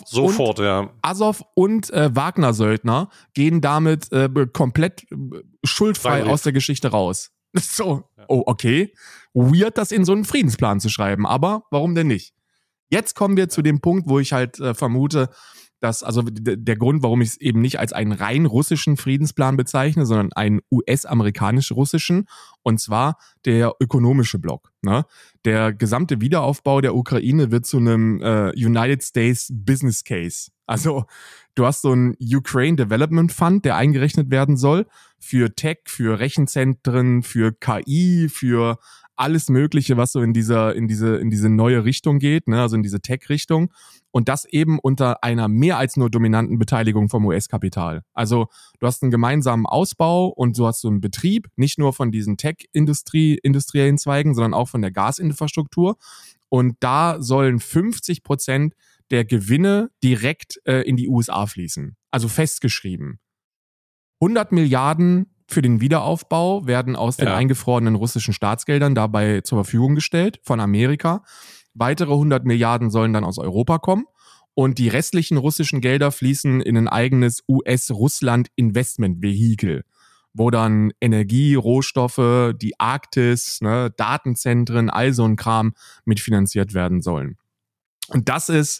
und Wagner-Söldner gehen damit komplett schuldfrei aus der Geschichte raus. So, oh, okay. Weird, das in so einen Friedensplan zu schreiben, aber warum denn nicht? Jetzt kommen wir zu dem Punkt, wo ich halt vermute, dass, also der Grund, warum ich es eben nicht als einen rein russischen Friedensplan bezeichne, sondern einen US-amerikanisch-russischen, und zwar der ökonomische Block. Ne? Der gesamte Wiederaufbau der Ukraine wird zu einem United States Business Case. Also du hast so einen Ukraine Development Fund, der eingerechnet werden soll für Tech, für Rechenzentren, für KI, für alles Mögliche, was so in diese neue Richtung geht, ne, also in diese Tech-Richtung. Und das eben unter einer mehr als nur dominanten Beteiligung vom US-Kapital. Also du hast einen gemeinsamen Ausbau und so hast du einen Betrieb, nicht nur von diesen industriellen Zweigen, sondern auch von der Gasinfrastruktur. Und da sollen 50% der Gewinne direkt in die USA fließen. Also festgeschrieben. 100 Milliarden für den Wiederaufbau werden aus den eingefrorenen russischen Staatsgeldern dabei zur Verfügung gestellt von Amerika. Weitere 100 Milliarden sollen dann aus Europa kommen und die restlichen russischen Gelder fließen in ein eigenes US-Russland-Investment-Vehikel, wo dann Energie, Rohstoffe, die Arktis, ne, Datenzentren, all so ein Kram mitfinanziert werden sollen. Und das ist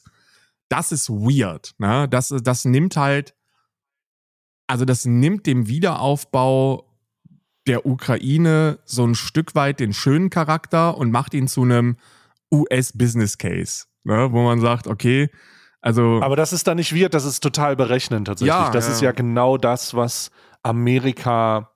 weird. Ne? Das nimmt halt, also das nimmt dem Wiederaufbau der Ukraine so ein Stück weit den schönen Charakter und macht ihn zu einem US-Business-Case, ne? Wo man sagt, okay, also... Aber das ist da nicht weird, das ist total berechnend tatsächlich. Ja, das ist ja genau das, was Amerika,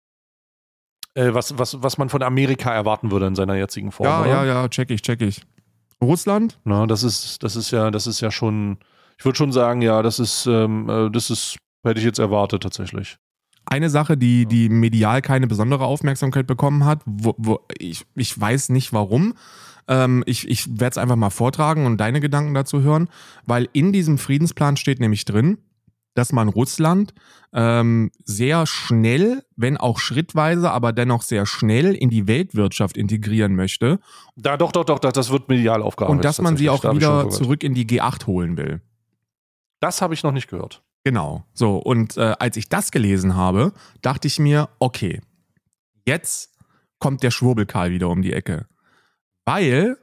was man von Amerika erwarten würde in seiner jetzigen Form. Ja, check ich. Russland? Na, das ist ja schon, ich würde schon sagen, ja, das ist, hätte ich jetzt erwartet tatsächlich. Eine Sache, die medial keine besondere Aufmerksamkeit bekommen hat, wo ich weiß nicht warum, Ich werde es einfach mal vortragen und deine Gedanken dazu hören, weil in diesem Friedensplan steht nämlich drin, dass man Russland sehr schnell, wenn auch schrittweise, aber dennoch sehr schnell in die Weltwirtschaft integrieren möchte. Doch, das wird medial aufgearbeitet. Und dass man sie auch wieder zurück in die G8 holen will. Das habe ich noch nicht gehört. Genau. So, und als ich das gelesen habe, dachte ich mir, okay, jetzt kommt der Schwurbelkarl wieder um die Ecke. Weil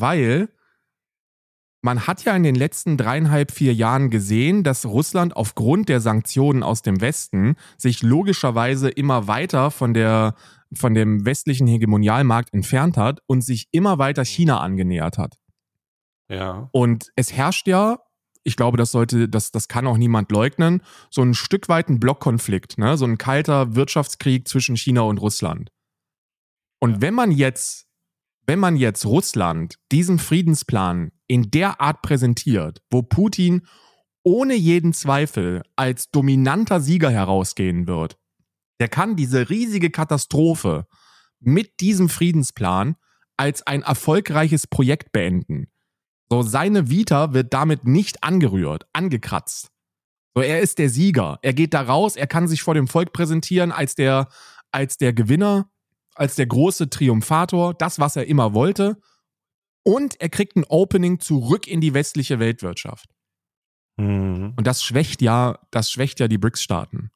man hat ja in den letzten 3,5-4 Jahren gesehen, dass Russland aufgrund der Sanktionen aus dem Westen sich logischerweise immer weiter von dem westlichen Hegemonialmarkt entfernt hat und sich immer weiter China angenähert hat. Ja. Und es herrscht ja, ich glaube, das kann auch niemand leugnen, so ein Stück weit ein Blockkonflikt, ne? So ein kalter Wirtschaftskrieg zwischen China und Russland. Und wenn man jetzt Russland diesen Friedensplan in der Art präsentiert, wo Putin ohne jeden Zweifel als dominanter Sieger herausgehen wird, der kann diese riesige Katastrophe mit diesem Friedensplan als ein erfolgreiches Projekt beenden. So, seine Vita wird damit nicht angerührt, angekratzt. So, er ist der Sieger. Er geht da raus, er kann sich vor dem Volk präsentieren als der Gewinner, als der große Triumphator, das, was er immer wollte. Und er kriegt ein Opening zurück in die westliche Weltwirtschaft. Mhm. Und das schwächt ja die BRICS-Staaten.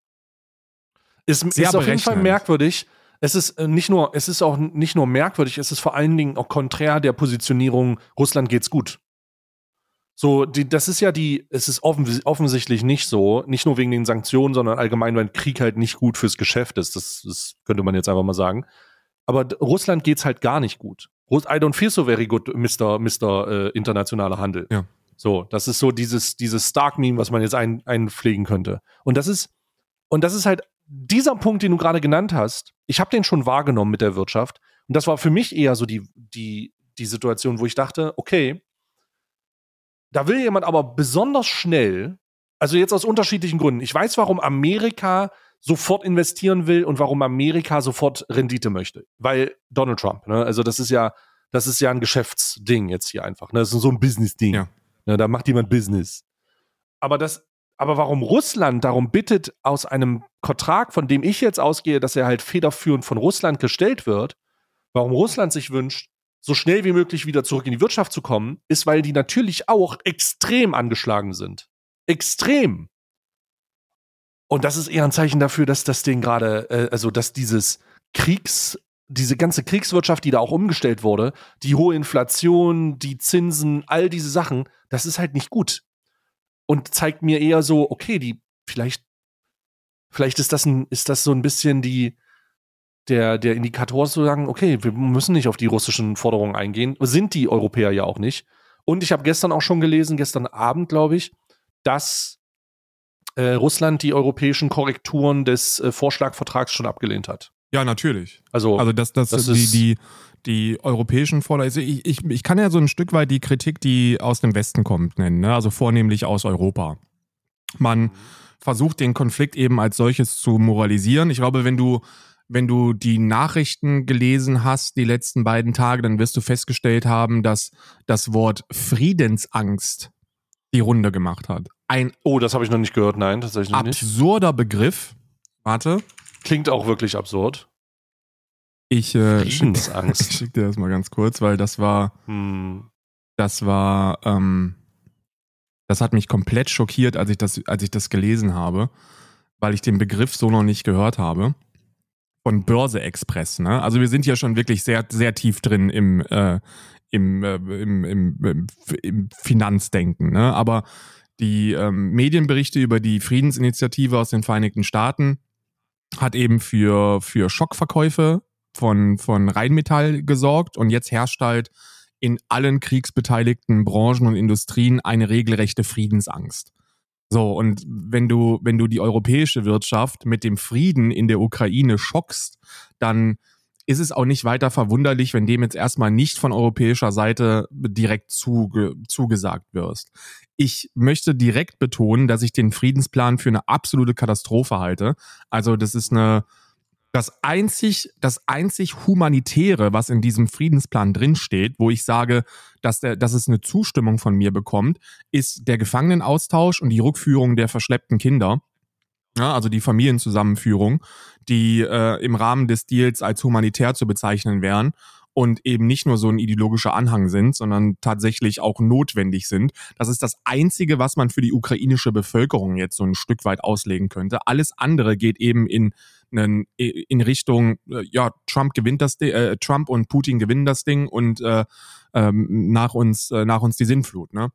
Ist auf jeden Fall merkwürdig. Es ist auch nicht nur merkwürdig, es ist vor allen Dingen auch konträr der Positionierung, Russland geht's gut. So, es ist offensichtlich nicht so, nicht nur wegen den Sanktionen, sondern allgemein, weil Krieg halt nicht gut fürs Geschäft ist. Das könnte man jetzt einfach mal sagen. Aber Russland geht's halt gar nicht gut. I don't feel so very good, Mr. internationaler Handel. Ja. So, das ist so dieses Stark-Meme, was man jetzt einpflegen könnte. Und das ist halt dieser Punkt, den du gerade genannt hast. Ich habe den schon wahrgenommen mit der Wirtschaft. Und das war für mich eher so die Situation, wo ich dachte, okay, da will jemand aber besonders schnell, also jetzt aus unterschiedlichen Gründen. Ich weiß, warum Amerika sofort investieren will und warum Amerika sofort Rendite möchte. Weil Donald Trump, ne? Also das ist ja ein Geschäftsding jetzt hier einfach. Ne? Das ist so ein Business-Ding. Ja. Ne? Da macht jemand Business. Aber warum Russland darum bittet, aus einem Vertrag, von dem ich jetzt ausgehe, dass er halt federführend von Russland gestellt wird, warum Russland sich wünscht, so schnell wie möglich wieder zurück in die Wirtschaft zu kommen, ist, weil die natürlich auch extrem angeschlagen sind. Extrem. Und das ist eher ein Zeichen dafür, dass das Ding gerade, dass diese ganze Kriegswirtschaft, die da auch umgestellt wurde, die hohe Inflation, die Zinsen, all diese Sachen, das ist halt nicht gut. Und zeigt mir eher so, okay, vielleicht ist das so ein bisschen der Indikator zu sagen, okay, wir müssen nicht auf die russischen Forderungen eingehen. Sind die Europäer ja auch nicht. Und ich habe gestern auch schon gelesen, gestern Abend, glaube ich, dass Russland die europäischen Korrekturen des Vorschlagvertrags schon abgelehnt hat. Ja, natürlich. Also das die europäischen Vorlagen. Also ich kann ja so ein Stück weit die Kritik, die aus dem Westen kommt, nennen, ne? Also vornehmlich aus Europa. Man versucht den Konflikt eben als solches zu moralisieren. Ich glaube, wenn du die Nachrichten gelesen hast die letzten beiden Tage, dann wirst du festgestellt haben, dass das Wort Friedensangst die Runde gemacht hat. Das habe ich noch nicht gehört, nein, tatsächlich nicht. Absurder Begriff. Warte. Klingt auch wirklich absurd. Friedensangst. Ich schick dir das mal ganz kurz, weil das hat mich komplett schockiert, als ich das gelesen habe, weil ich den Begriff so noch nicht gehört habe. Von Börse Express, ne? Also wir sind ja schon wirklich sehr, sehr tief drin im Finanzdenken, ne? Aber die Medienberichte über die Friedensinitiative aus den Vereinigten Staaten hat eben für Schockverkäufe von Rheinmetall gesorgt und jetzt herrscht halt in allen kriegsbeteiligten Branchen und Industrien eine regelrechte Friedensangst. So, und wenn du die europäische Wirtschaft mit dem Frieden in der Ukraine schockst, dann ist es auch nicht weiter verwunderlich, wenn dem jetzt erstmal nicht von europäischer Seite direkt zugesagt wirst. Ich möchte direkt betonen, dass ich den Friedensplan für eine absolute Katastrophe halte. Also das ist eine Das einzig Humanitäre, was in diesem Friedensplan drinsteht, wo ich sage, dass es eine Zustimmung von mir bekommt, ist der Gefangenenaustausch und die Rückführung der verschleppten Kinder. Ja, also die Familienzusammenführung, die im Rahmen des Deals als humanitär zu bezeichnen wären und eben nicht nur so ein ideologischer Anhang sind, sondern tatsächlich auch notwendig sind. Das ist das Einzige, was man für die ukrainische Bevölkerung jetzt so ein Stück weit auslegen könnte. Alles andere geht eben in Richtung, Trump gewinnt das Ding, Trump und Putin gewinnen das Ding und nach uns die Sintflut. Ne?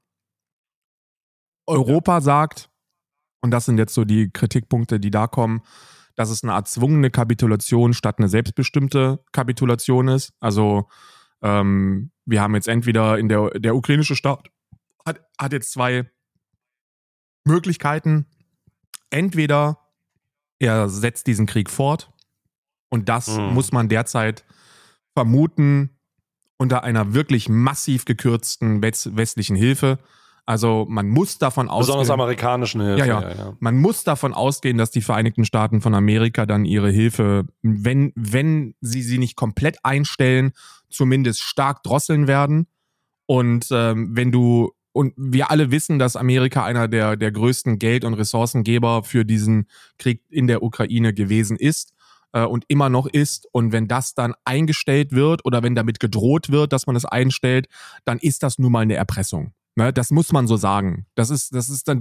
Europa sagt, und das sind jetzt so die Kritikpunkte, die da kommen, dass es eine erzwungene Kapitulation statt eine selbstbestimmte Kapitulation ist. Also wir haben jetzt entweder der ukrainische Staat hat jetzt zwei Möglichkeiten. Entweder er setzt diesen Krieg fort und das muss man derzeit vermuten unter einer wirklich massiv gekürzten westlichen Hilfe. Also man muss davon ausgehen... Besonders amerikanischen Hilfe. Ja. Man muss davon ausgehen, dass die Vereinigten Staaten von Amerika dann ihre Hilfe, wenn sie nicht komplett einstellen, zumindest stark drosseln werden. Und und wir alle wissen, dass Amerika einer der größten Geld- und Ressourcengeber für diesen Krieg in der Ukraine gewesen ist und immer noch ist. Und wenn das dann eingestellt wird oder wenn damit gedroht wird, dass man es einstellt, dann ist das nun mal eine Erpressung. Ne, das muss man so sagen. Das ist dann,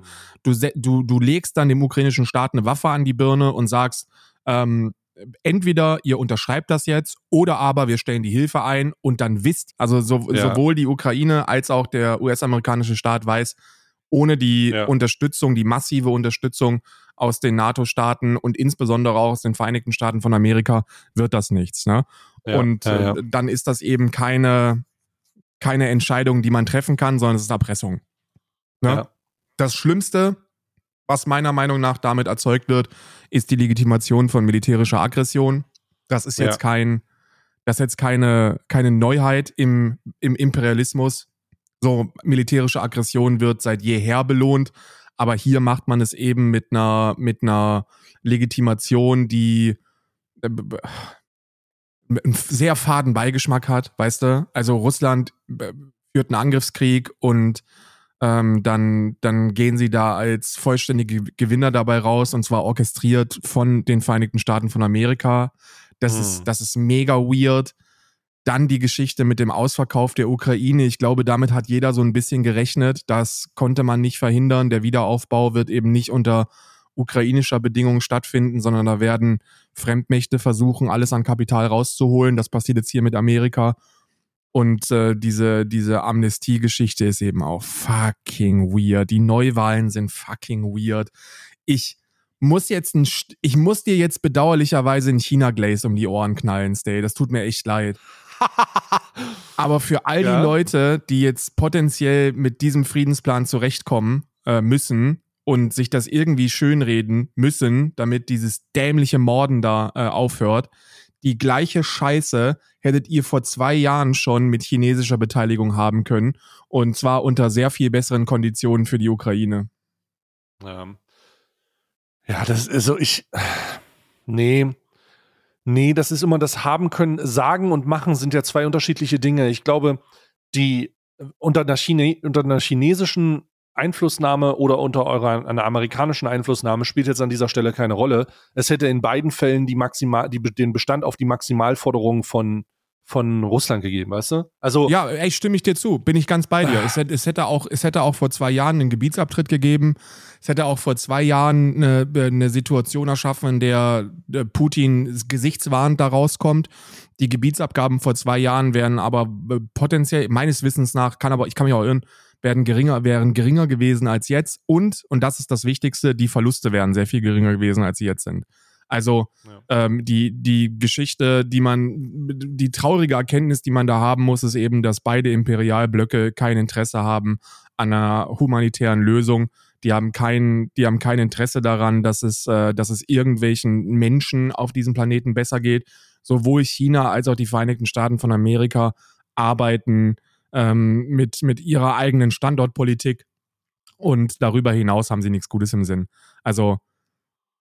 du legst dann dem ukrainischen Staat eine Waffe an die Birne und sagst, entweder ihr unterschreibt das jetzt oder aber wir stellen die Hilfe ein und dann sowohl die Ukraine als auch der US-amerikanische Staat weiß, ohne die Unterstützung, die massive Unterstützung aus den NATO-Staaten und insbesondere auch aus den Vereinigten Staaten von Amerika wird das nichts. Ne? Dann ist das eben keine Entscheidung, die man treffen kann, sondern es ist Erpressung. Ne? Ja. Das Schlimmste, was meiner Meinung nach damit erzeugt wird, ist die Legitimation von militärischer Aggression. Das ist jetzt keine Neuheit im Imperialismus. So, militärische Aggression wird seit jeher belohnt, aber hier macht man es eben mit einer Legitimation, die einen sehr faden Beigeschmack hat, weißt du? Also Russland führt einen Angriffskrieg und dann gehen sie da als vollständige Gewinner dabei raus und zwar orchestriert von den Vereinigten Staaten von Amerika. Das ist mega weird. Dann die Geschichte mit dem Ausverkauf der Ukraine. Ich glaube, damit hat jeder so ein bisschen gerechnet. Das konnte man nicht verhindern. Der Wiederaufbau wird eben nicht unter ukrainischer Bedingungen stattfinden, sondern da werden Fremdmächte versuchen, alles an Kapital rauszuholen. Das passiert jetzt hier mit Amerika. Und diese Amnestie-Geschichte ist eben auch fucking weird. Die Neuwahlen sind fucking weird. Ich muss dir jetzt bedauerlicherweise einen China-Glaze um die Ohren knallen, Stay. Das tut mir echt leid. Aber für all die Leute, die jetzt potenziell mit diesem Friedensplan zurechtkommen müssen und sich das irgendwie schönreden müssen, damit dieses dämliche Morden da aufhört, die gleiche Scheiße hättet ihr vor 2 Jahren schon mit chinesischer Beteiligung haben können. Und zwar unter sehr viel besseren Konditionen für die Ukraine. Ja, das ist so, Nee, das ist immer das haben können, sagen und machen sind ja 2 unterschiedliche Dinge. Ich glaube, die unter einer chinesischen Einflussnahme oder unter einer amerikanischen Einflussnahme spielt jetzt an dieser Stelle keine Rolle. Es hätte in beiden Fällen den Bestand auf die Maximalforderung von Russland gegeben, weißt du? Also ja, ey, stimme ich dir zu, bin ich ganz bei dir. Es hätte auch vor 2 Jahren einen Gebietsabtritt gegeben. Es hätte auch vor 2 Jahren eine Situation erschaffen, in der Putin gesichtswahrend da rauskommt. Die Gebietsabgaben vor 2 Jahren wären aber potenziell, meines Wissens nach, ich kann mich auch irren, wären geringer gewesen als jetzt. Und das ist das Wichtigste, die Verluste wären sehr viel geringer gewesen, als sie jetzt sind. Also die Geschichte, die traurige Erkenntnis, die man da haben muss, ist eben, dass beide Imperialblöcke kein Interesse haben an einer humanitären Lösung. Die haben kein Interesse daran, dass es irgendwelchen Menschen auf diesem Planeten besser geht. Sowohl China als auch die Vereinigten Staaten von Amerika arbeiten mit ihrer eigenen Standortpolitik und darüber hinaus haben sie nichts Gutes im Sinn. Also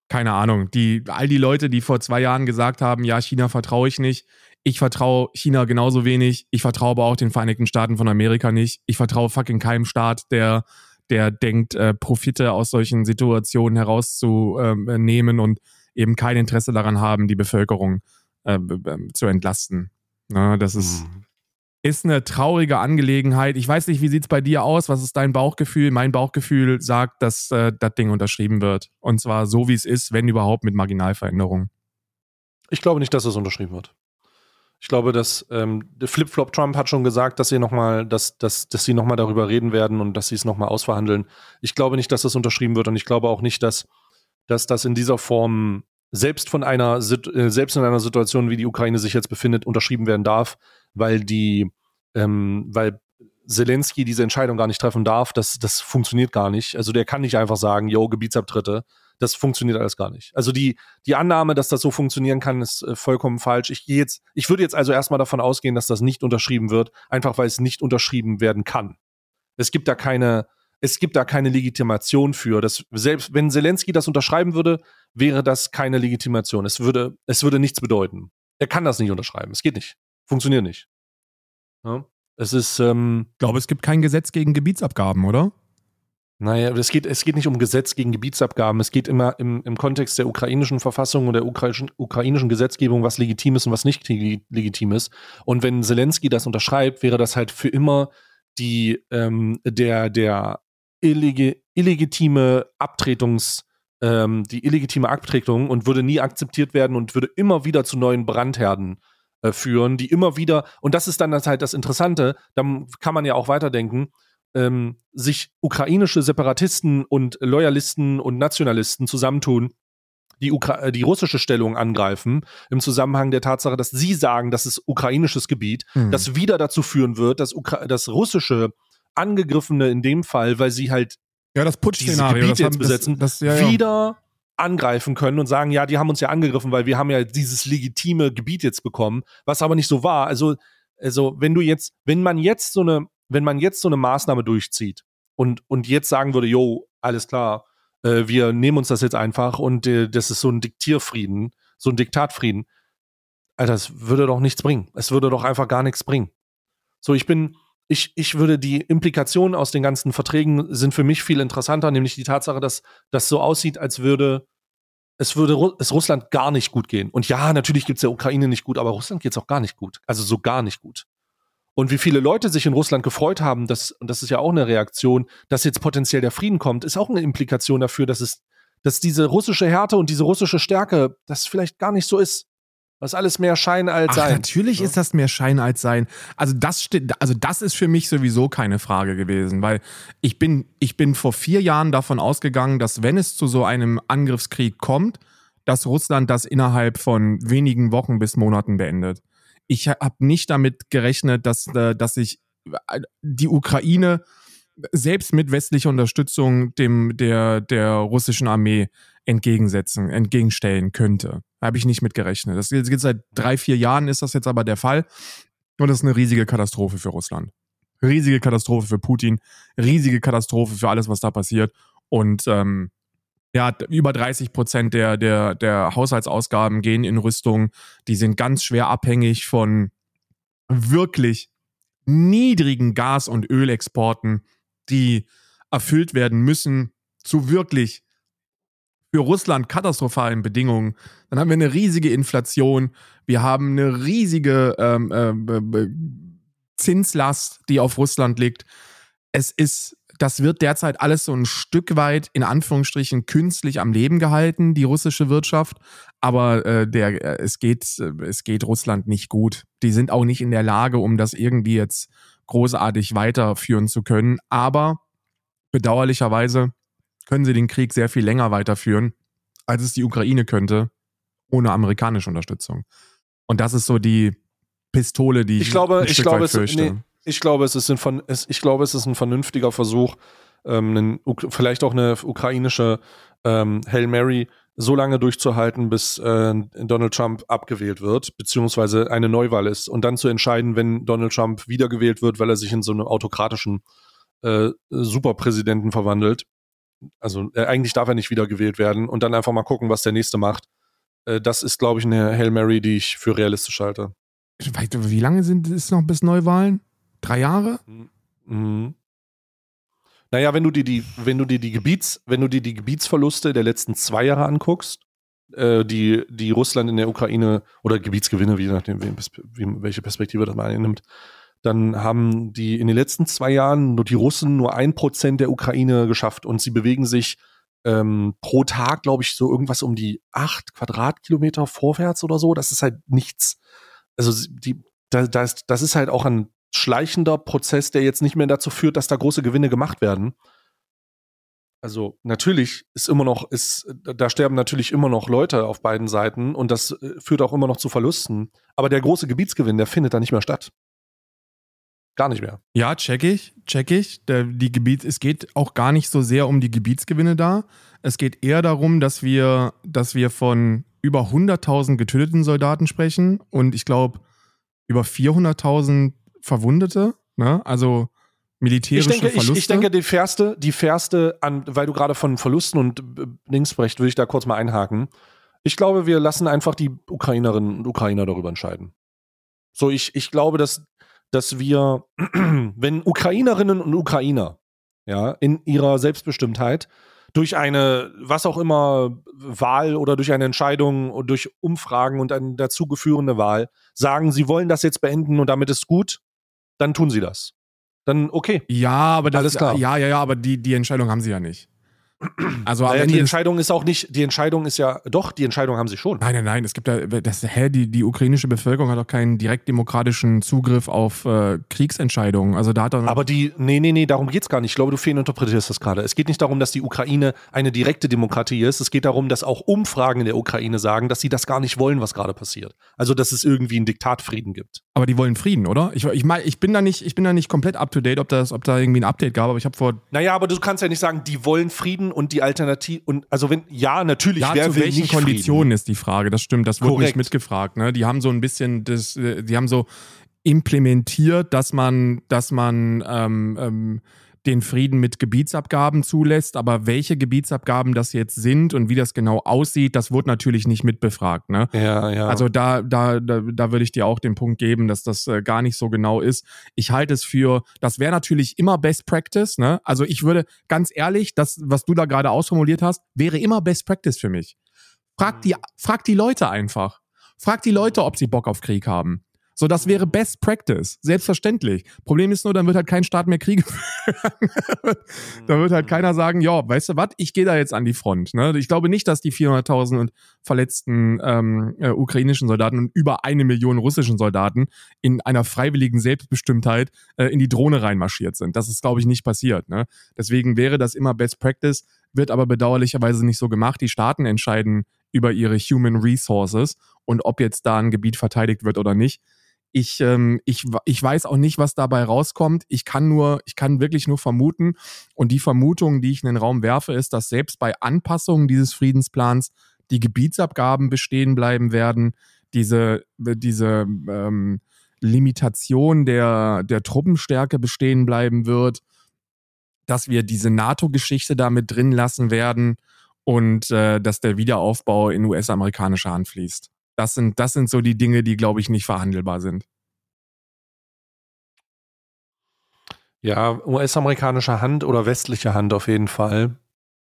keine Ahnung, all die Leute, die vor 2 Jahren gesagt haben, ja, China vertraue ich nicht. Ich vertraue China genauso wenig. Ich vertraue aber auch den Vereinigten Staaten von Amerika nicht. Ich vertraue fucking keinem Staat, der denkt, Profite aus solchen Situationen herauszunehmen und eben kein Interesse daran haben, die Bevölkerung zu entlasten. Na, das ist eine traurige Angelegenheit. Ich weiß nicht, wie sieht's bei dir aus? Was ist dein Bauchgefühl? Mein Bauchgefühl sagt, dass das Ding unterschrieben wird. Und zwar so, wie es ist, wenn überhaupt mit Marginalveränderungen. Ich glaube nicht, dass es unterschrieben wird. Ich glaube, dass der Flip-Flop Trump hat schon gesagt, dass sie nochmal darüber reden werden und dass sie es nochmal ausverhandeln. Ich glaube nicht, dass das unterschrieben wird und ich glaube auch nicht, dass das in dieser Form selbst in einer Situation, wie die Ukraine sich jetzt befindet, unterschrieben werden darf, weil Zelensky diese Entscheidung gar nicht treffen darf. Das funktioniert gar nicht. Also der kann nicht einfach sagen, yo, Gebietsabtritte. Das funktioniert alles gar nicht. Also die Annahme, dass das so funktionieren kann, ist vollkommen falsch. Ich würde jetzt also erstmal davon ausgehen, dass das nicht unterschrieben wird, einfach weil es nicht unterschrieben werden kann. Es gibt da keine Legitimation für. Selbst wenn Zelensky das unterschreiben würde, wäre das keine Legitimation. Es würde nichts bedeuten. Er kann das nicht unterschreiben. Es geht nicht. Funktioniert nicht. Ja? Es ist, ich glaube, es gibt kein Gesetz gegen Gebietsabgaben, oder? Naja, es geht nicht um Gesetz gegen Gebietsabgaben. Es geht immer im Kontext der ukrainischen Verfassung und der ukrainischen Gesetzgebung, was legitim ist und was nicht legitim ist. Und wenn Zelensky das unterschreibt, wäre das halt für immer die illegitime Abtretung und würde nie akzeptiert werden und würde immer wieder zu neuen Brandherden führen, die immer wieder, und das ist dann halt das Interessante, dann kann man ja auch weiterdenken, sich ukrainische Separatisten und Loyalisten und Nationalisten zusammentun, die russische Stellung angreifen, im Zusammenhang der Tatsache, dass sie sagen, das ist ukrainisches Gebiet, das wieder dazu führen wird, dass das russische Angegriffene in dem Fall, weil sie halt das diese Gebiete jetzt besetzen, wieder angreifen können und sagen, ja, die haben uns ja angegriffen, weil wir haben ja dieses legitime Gebiet jetzt bekommen, was aber nicht so war. Also wenn man jetzt so eine Maßnahme durchzieht und jetzt sagen würde, jo, alles klar, wir nehmen uns das jetzt einfach und das ist so ein Diktierfrieden, so ein Diktatfrieden, Alter, das würde doch nichts bringen. Es würde doch einfach gar nichts bringen. So, ich würde die Implikationen aus den ganzen Verträgen sind für mich viel interessanter, nämlich die Tatsache, dass das so aussieht, als würde es Russland gar nicht gut gehen. Und ja, natürlich geht es der Ukraine nicht gut, aber Russland geht es auch gar nicht gut. Also so gar nicht gut. Und wie viele Leute sich in Russland gefreut haben, und das ist ja auch eine Reaktion, dass jetzt potenziell der Frieden kommt, ist auch eine Implikation dafür, dass diese russische Härte und diese russische Stärke, das vielleicht gar nicht so ist. Das ist alles mehr Schein als Sein. Natürlich ist das mehr Schein als Sein. Also das ist für mich sowieso keine Frage gewesen, weil ich bin vor 4 Jahren davon ausgegangen, dass wenn es zu so einem Angriffskrieg kommt, dass Russland das innerhalb von wenigen Wochen bis Monaten beendet. Ich habe nicht damit gerechnet, dass sich die Ukraine selbst mit westlicher Unterstützung der russischen Armee entgegenstellen könnte. Habe ich nicht mit gerechnet. Das geht seit 3-4 Jahren, ist das jetzt aber der Fall. Und das ist eine riesige Katastrophe für Russland. Riesige Katastrophe für Putin. Riesige Katastrophe für alles, was da passiert. Und über 30% der Haushaltsausgaben gehen in Rüstung. Die sind ganz schwer abhängig von wirklich niedrigen Gas- und Ölexporten, die erfüllt werden müssen zu wirklich für Russland katastrophalen Bedingungen. Dann haben wir eine riesige Inflation. Wir haben eine riesige Zinslast, die auf Russland liegt. Das wird derzeit alles so ein Stück weit in Anführungsstrichen künstlich am Leben gehalten, die russische Wirtschaft. Aber es geht Russland nicht gut. Die sind auch nicht in der Lage, um das irgendwie jetzt großartig weiterführen zu können. Aber bedauerlicherweise können sie den Krieg sehr viel länger weiterführen, als es die Ukraine könnte, ohne amerikanische Unterstützung. Und das ist so die Pistole, die ich fürchte. Ich glaube, es ist ein vernünftiger Versuch, vielleicht auch eine ukrainische Hail Mary so lange durchzuhalten, bis Donald Trump abgewählt wird, beziehungsweise eine Neuwahl ist und dann zu entscheiden, wenn Donald Trump wiedergewählt wird, weil er sich in so einen autokratischen Superpräsidenten verwandelt, eigentlich darf er nicht wiedergewählt werden und dann einfach mal gucken, was der Nächste macht. Das ist, glaube ich, eine Hail Mary, die ich für realistisch halte. Wie lange ist noch bis Neuwahlen? 3 Jahre? Mhm. Naja, wenn du dir die Gebietsverluste der letzten 2 Jahre anguckst, die Russland in der Ukraine oder Gebietsgewinne, je nachdem, welche Perspektive das mal einnimmt, dann haben die in den letzten 2 Jahren die Russen nur 1% der Ukraine geschafft und sie bewegen sich pro Tag, glaube ich, so irgendwas um die 8 Quadratkilometer vorwärts oder so. Das ist halt nichts. Also das ist halt auch ein schleichender Prozess, der jetzt nicht mehr dazu führt, dass da große Gewinne gemacht werden. Also natürlich da sterben natürlich immer noch Leute auf beiden Seiten und das führt auch immer noch zu Verlusten. Aber der große Gebietsgewinn, der findet da nicht mehr statt. Gar nicht mehr. Ja, check ich. Es geht auch gar nicht so sehr um die Gebietsgewinne da. Es geht eher darum, dass wir von über 100.000 getöteten Soldaten sprechen und ich glaube über 400.000 Verwundete, ne? Also militärische Verluste. Ich denke, die fairste, weil du gerade von Verlusten und Dings sprichst, würde ich da kurz mal einhaken. Ich glaube, wir lassen einfach die Ukrainerinnen und Ukrainer darüber entscheiden. So, ich glaube, dass wir, wenn Ukrainerinnen und Ukrainer, ja, in ihrer Selbstbestimmtheit durch eine, was auch immer, Wahl oder durch eine Entscheidung und durch Umfragen und eine dazugeführende Wahl sagen, sie wollen das jetzt beenden und damit ist gut, dann tun sie das. Dann okay. Ja, aber alles klar. Ja, aber die Entscheidung haben sie ja nicht. Also die Entscheidung ist auch nicht, die Entscheidung haben sie schon. Nein, es gibt ja, die ukrainische Bevölkerung hat auch keinen direkt demokratischen Zugriff auf Kriegsentscheidungen. Also da hat er aber nee, darum geht's gar nicht. Ich glaube, du fehlinterpretierst das gerade. Es geht nicht darum, dass die Ukraine eine direkte Demokratie ist. Es geht darum, dass auch Umfragen in der Ukraine sagen, dass sie das gar nicht wollen, was gerade passiert. Also, dass es irgendwie einen Diktatfrieden gibt. Aber die wollen Frieden, oder? Ich bin da nicht komplett up to date, ob da irgendwie ein Update gab, aber ich habe vor. Naja, aber du kannst ja nicht sagen, die wollen Frieden und die Alternative und also natürlich, ja, wer zu will welchen nicht Konditionen Frieden? ist die Frage, das stimmt, das wurde nicht mitgefragt, ne? Die haben so ein bisschen die haben so implementiert, dass man den Frieden mit Gebietsabgaben zulässt, aber welche Gebietsabgaben das jetzt sind und wie das genau aussieht, das wurde natürlich nicht mitbefragt, ne? Ja. Also da würde ich dir auch den Punkt geben, dass das gar nicht so genau ist. Ich halte es das wäre natürlich immer Best Practice, ne? Also ich würde, ganz ehrlich, das, was du da gerade ausformuliert hast, wäre immer Best Practice für mich. Frag die Leute einfach. Frag die Leute, ob sie Bock auf Krieg haben. So, das wäre Best Practice. Selbstverständlich. Problem ist nur, dann wird halt kein Staat mehr Kriege führen. Dann wird halt keiner sagen, ja, weißt du was, ich gehe da jetzt an die Front. Ne? Ich glaube nicht, dass die 400.000 verletzten ukrainischen Soldaten und über 1 Million russischen Soldaten in einer freiwilligen Selbstbestimmtheit in die Drohne reinmarschiert sind. Das ist, glaube ich, nicht passiert. Ne? Deswegen wäre das immer Best Practice, wird aber bedauerlicherweise nicht so gemacht. Die Staaten entscheiden über ihre Human Resources und ob jetzt da ein Gebiet verteidigt wird oder nicht. Ich weiß auch nicht, was dabei rauskommt. Ich kann wirklich nur vermuten. Und die Vermutung, die ich in den Raum werfe, ist, dass selbst bei Anpassungen dieses Friedensplans die Gebietsabgaben bestehen bleiben werden, diese Limitation der Truppenstärke bestehen bleiben wird, dass wir diese NATO-Geschichte da mit drin lassen werden und dass der Wiederaufbau in US-amerikanische Hand fließt. Das sind so die Dinge, die, glaube ich, nicht verhandelbar sind. Ja, US-amerikanische Hand oder westliche Hand auf jeden Fall.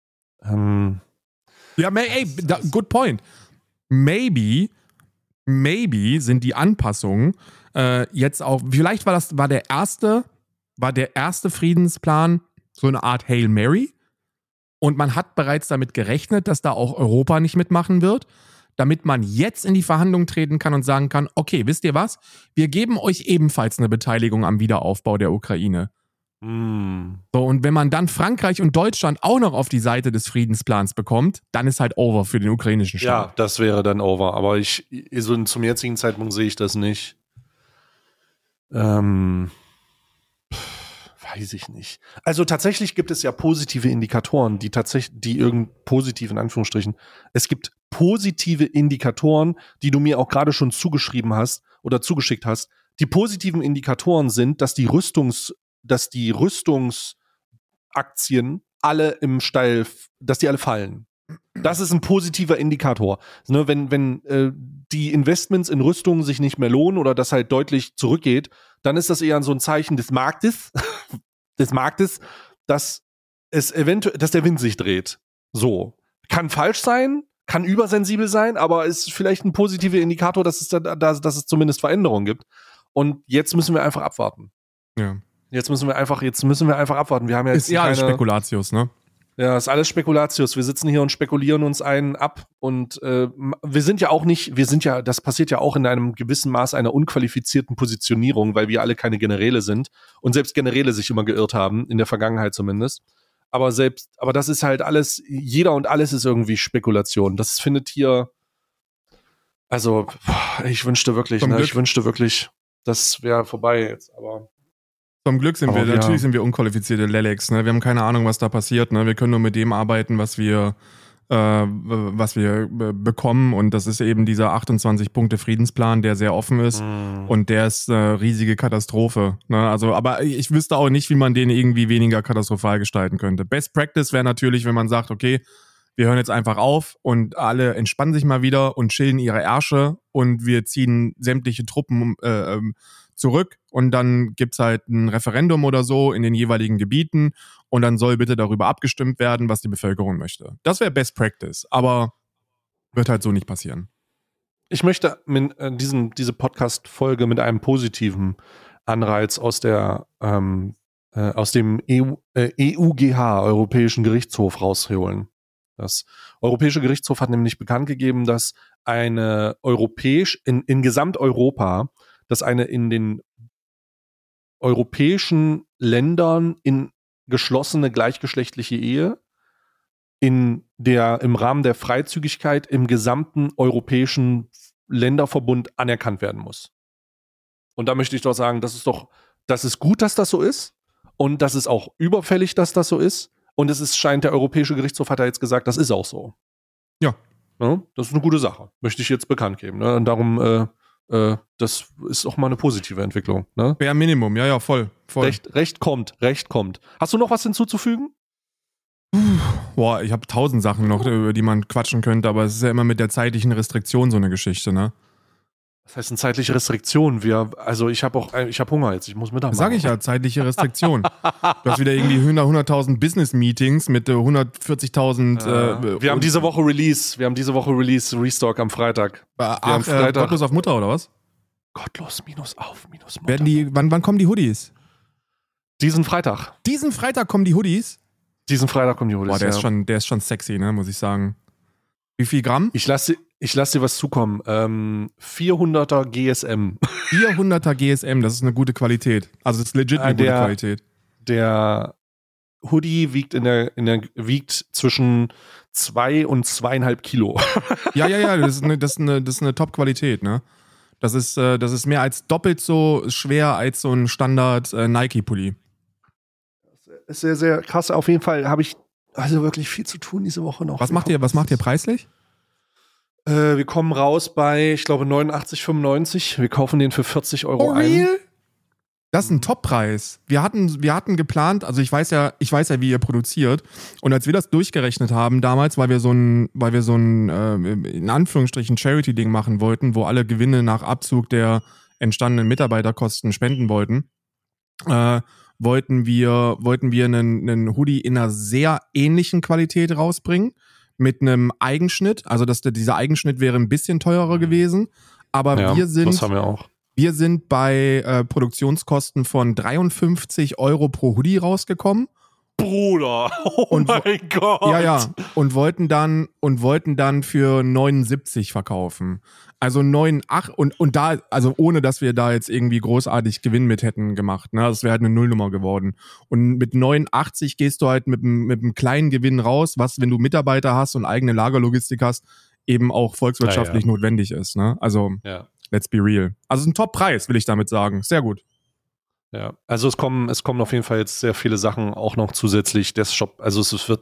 Ja, good point. Maybe sind die Anpassungen jetzt auch, vielleicht war der erste Friedensplan so eine Art Hail Mary und man hat bereits damit gerechnet, dass da auch Europa nicht mitmachen wird, damit man jetzt in die Verhandlungen treten kann und sagen kann, okay, wisst ihr was? Wir geben euch ebenfalls eine Beteiligung am Wiederaufbau der Ukraine. So, und wenn man dann Frankreich und Deutschland auch noch auf die Seite des Friedensplans bekommt, dann ist halt over für den ukrainischen Staat. Ja, das wäre dann over, aber zum jetzigen Zeitpunkt sehe ich das nicht. Weiß ich nicht. Also tatsächlich gibt es ja positive Indikatoren, positiv in Anführungsstrichen. Es gibt positive Indikatoren, die du mir auch gerade schon zugeschrieben hast oder zugeschickt hast. Die positiven Indikatoren sind, dass die Rüstungsaktien alle dass die alle fallen. Das ist ein positiver Indikator. Ne, wenn die Investments in Rüstungen sich nicht mehr lohnen oder das halt deutlich zurückgeht, dann ist das eher so ein Zeichen des Marktes, dass dass der Wind sich dreht. So. Kann falsch sein, kann übersensibel sein, aber ist vielleicht ein positiver Indikator, dass es zumindest Veränderungen gibt. Und jetzt müssen wir einfach abwarten. Ja. Jetzt müssen wir einfach abwarten. Wir haben ja jetzt ist ja alles Spekulatius, ne? Ja, ist alles Spekulatius. Wir sitzen hier und spekulieren uns einen ab und das passiert ja auch in einem gewissen Maß einer unqualifizierten Positionierung, weil wir alle keine Generäle sind und selbst Generäle sich immer geirrt haben, in der Vergangenheit zumindest. Aber das ist halt alles, jeder und alles ist irgendwie Spekulation. Das findet hier, also ich wünschte wirklich, das wäre vorbei jetzt, aber zum Glück sind natürlich sind wir unqualifizierte Lelex, ne? Wir haben keine Ahnung, was da passiert, ne? Wir können nur mit dem arbeiten, was wir bekommen, und das ist eben dieser 28-Punkte-Friedensplan, der sehr offen ist und der ist eine riesige Katastrophe, ne? Also, aber ich wüsste auch nicht, wie man den irgendwie weniger katastrophal gestalten könnte. Best Practice wäre natürlich, wenn man sagt, okay, wir hören jetzt einfach auf und alle entspannen sich mal wieder und chillen ihre Ärsche und wir ziehen sämtliche Truppen zurück und dann gibt's halt ein Referendum oder so in den jeweiligen Gebieten und dann soll bitte darüber abgestimmt werden, was die Bevölkerung möchte. Das wäre Best Practice, aber wird halt so nicht passieren. Ich möchte diese Podcast-Folge mit einem positiven Anreiz aus dem EuGH, Europäischen Gerichtshof, rausholen. Das Europäische Gerichtshof hat nämlich bekannt gegeben, dass in Gesamteuropa, dass eine in den europäischen Ländern in geschlossene gleichgeschlechtliche Ehe im Rahmen der Freizügigkeit im gesamten europäischen Länderverbund anerkannt werden muss. Und da möchte ich doch sagen, das ist gut, dass das so ist, und das ist auch überfällig, dass das so ist, und der Europäische Gerichtshof hat ja jetzt gesagt, das ist auch so. Ja. Ne? Das ist eine gute Sache. Möchte ich jetzt bekannt geben. Ne? Und darum, das ist auch mal eine positive Entwicklung. Ne? Bare Minimum, ja, voll. Recht kommt. Hast du noch was hinzuzufügen? Boah, ich habe 1000 Sachen noch, über die man quatschen könnte, aber es ist ja immer mit der zeitlichen Restriktion so eine Geschichte, ne? Das heißt eine zeitliche Restriktion. Ich habe Hunger jetzt, ich muss Mittag machen. Sag ich ja, zeitliche Restriktion. Du hast wieder irgendwie 100.000 Business-Meetings mit 140.000. Wir haben diese Woche Release, Restock am Freitag. Gottlos auf Mutter, oder was? Gottlos minus auf minus Mutter. Wann kommen die Hoodies? Diesen Freitag kommen die Hoodies? Boah, der ist schon sexy, ne, muss ich sagen. Wie viel Gramm? Ich lass dir was zukommen. 400er GSM. 400er GSM, das ist eine gute Qualität. Also das ist legit eine gute Qualität. Der Hoodie wiegt zwischen 2 und 2,5 Kilo. Ja, das ist eine Top-Qualität, ne? Das ist mehr als doppelt so schwer als so ein Standard Nike-Pulli. Ist sehr, sehr krass. Auf jeden Fall habe ich also wirklich viel zu tun diese Woche noch. Was macht ihr preislich? Wir kommen raus bei, ich glaube, 89,95. Wir kaufen den für 40 Euro ein. Real? Das ist ein Top-Preis. Wir hatten geplant, also ich weiß ja, wie ihr produziert. Und als wir das durchgerechnet haben damals, weil wir so ein in Anführungsstrichen Charity-Ding machen wollten, wo alle Gewinne nach Abzug der entstandenen Mitarbeiterkosten spenden wollten, wollten wir einen Hoodie in einer sehr ähnlichen Qualität rausbringen, mit einem Eigenschnitt. Also dieser Eigenschnitt wäre ein bisschen teurer gewesen, aber ja, das haben wir auch. Wir sind bei Produktionskosten von 53 Euro pro Hoodie rausgekommen. Bruder, mein Gott. Ja, und wollten dann für 79 verkaufen. Also 9,8 und da, also ohne dass wir da jetzt irgendwie großartig Gewinn mit hätten gemacht, ne? Das wäre halt eine Nullnummer geworden. Und mit 89 gehst du halt mit einem kleinen Gewinn raus, was, wenn du Mitarbeiter hast und eigene Lagerlogistik hast, eben auch volkswirtschaftlich notwendig ist, ne? Also, let's be real. Also es ist ein Top-Preis, will ich damit sagen. Sehr gut. Ja, also es kommen auf jeden Fall jetzt sehr viele Sachen auch noch zusätzlich des Shop. Also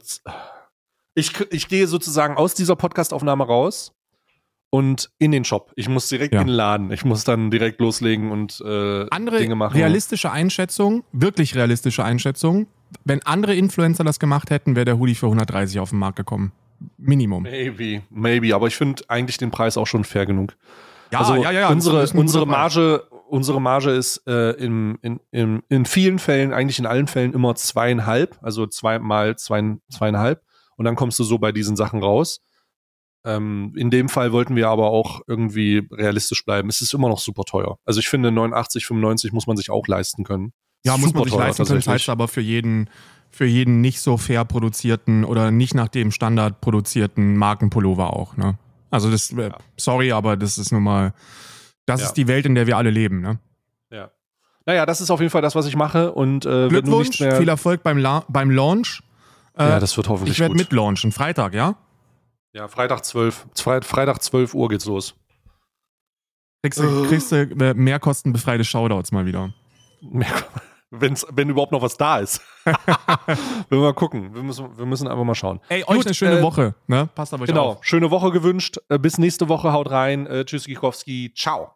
ich gehe sozusagen aus dieser Podcast-Aufnahme raus und in den Shop. Ich muss direkt in den Laden. Ich muss dann direkt loslegen und andere Dinge machen. Wirklich realistische Einschätzung, wenn andere Influencer das gemacht hätten, wäre der Hoodie für 130 auf den Markt gekommen. Minimum. Maybe, aber ich finde eigentlich den Preis auch schon fair genug. Ja, also ja. Unsere Marge ist in vielen Fällen, eigentlich in allen Fällen immer 2,5, also 2 mal 2,5 und dann kommst du so bei diesen Sachen raus. In dem Fall wollten wir aber auch irgendwie realistisch bleiben. Es ist immer noch super teuer. Also ich finde 89,95 muss man sich auch leisten können. Ja, muss man sich leisten können, das heißt aber für jeden nicht so fair produzierten oder nicht nach dem Standard produzierten Markenpullover auch, ne? Also das, sorry, aber das ist nun mal, das ist die Welt, in der wir alle leben, ne? Ja. Naja, das ist auf jeden Fall das, was ich mache und Glückwunsch, viel Erfolg beim Launch. Ja, das wird hoffentlich gut. Ich werde mitlaunchen, Freitag, ja? Ja, Freitag 12 Uhr geht's los. Kriegst du mehrkostenbefreite Shoutouts mal wieder. Wenn überhaupt noch was da ist. Wir mal gucken. Wir müssen einfach mal schauen. Ey, euch eine schöne Woche. Ne? Passt auf euch auf. Genau, schöne Woche gewünscht. Bis nächste Woche. Haut rein. Tschüss, Gikowski. Ciao.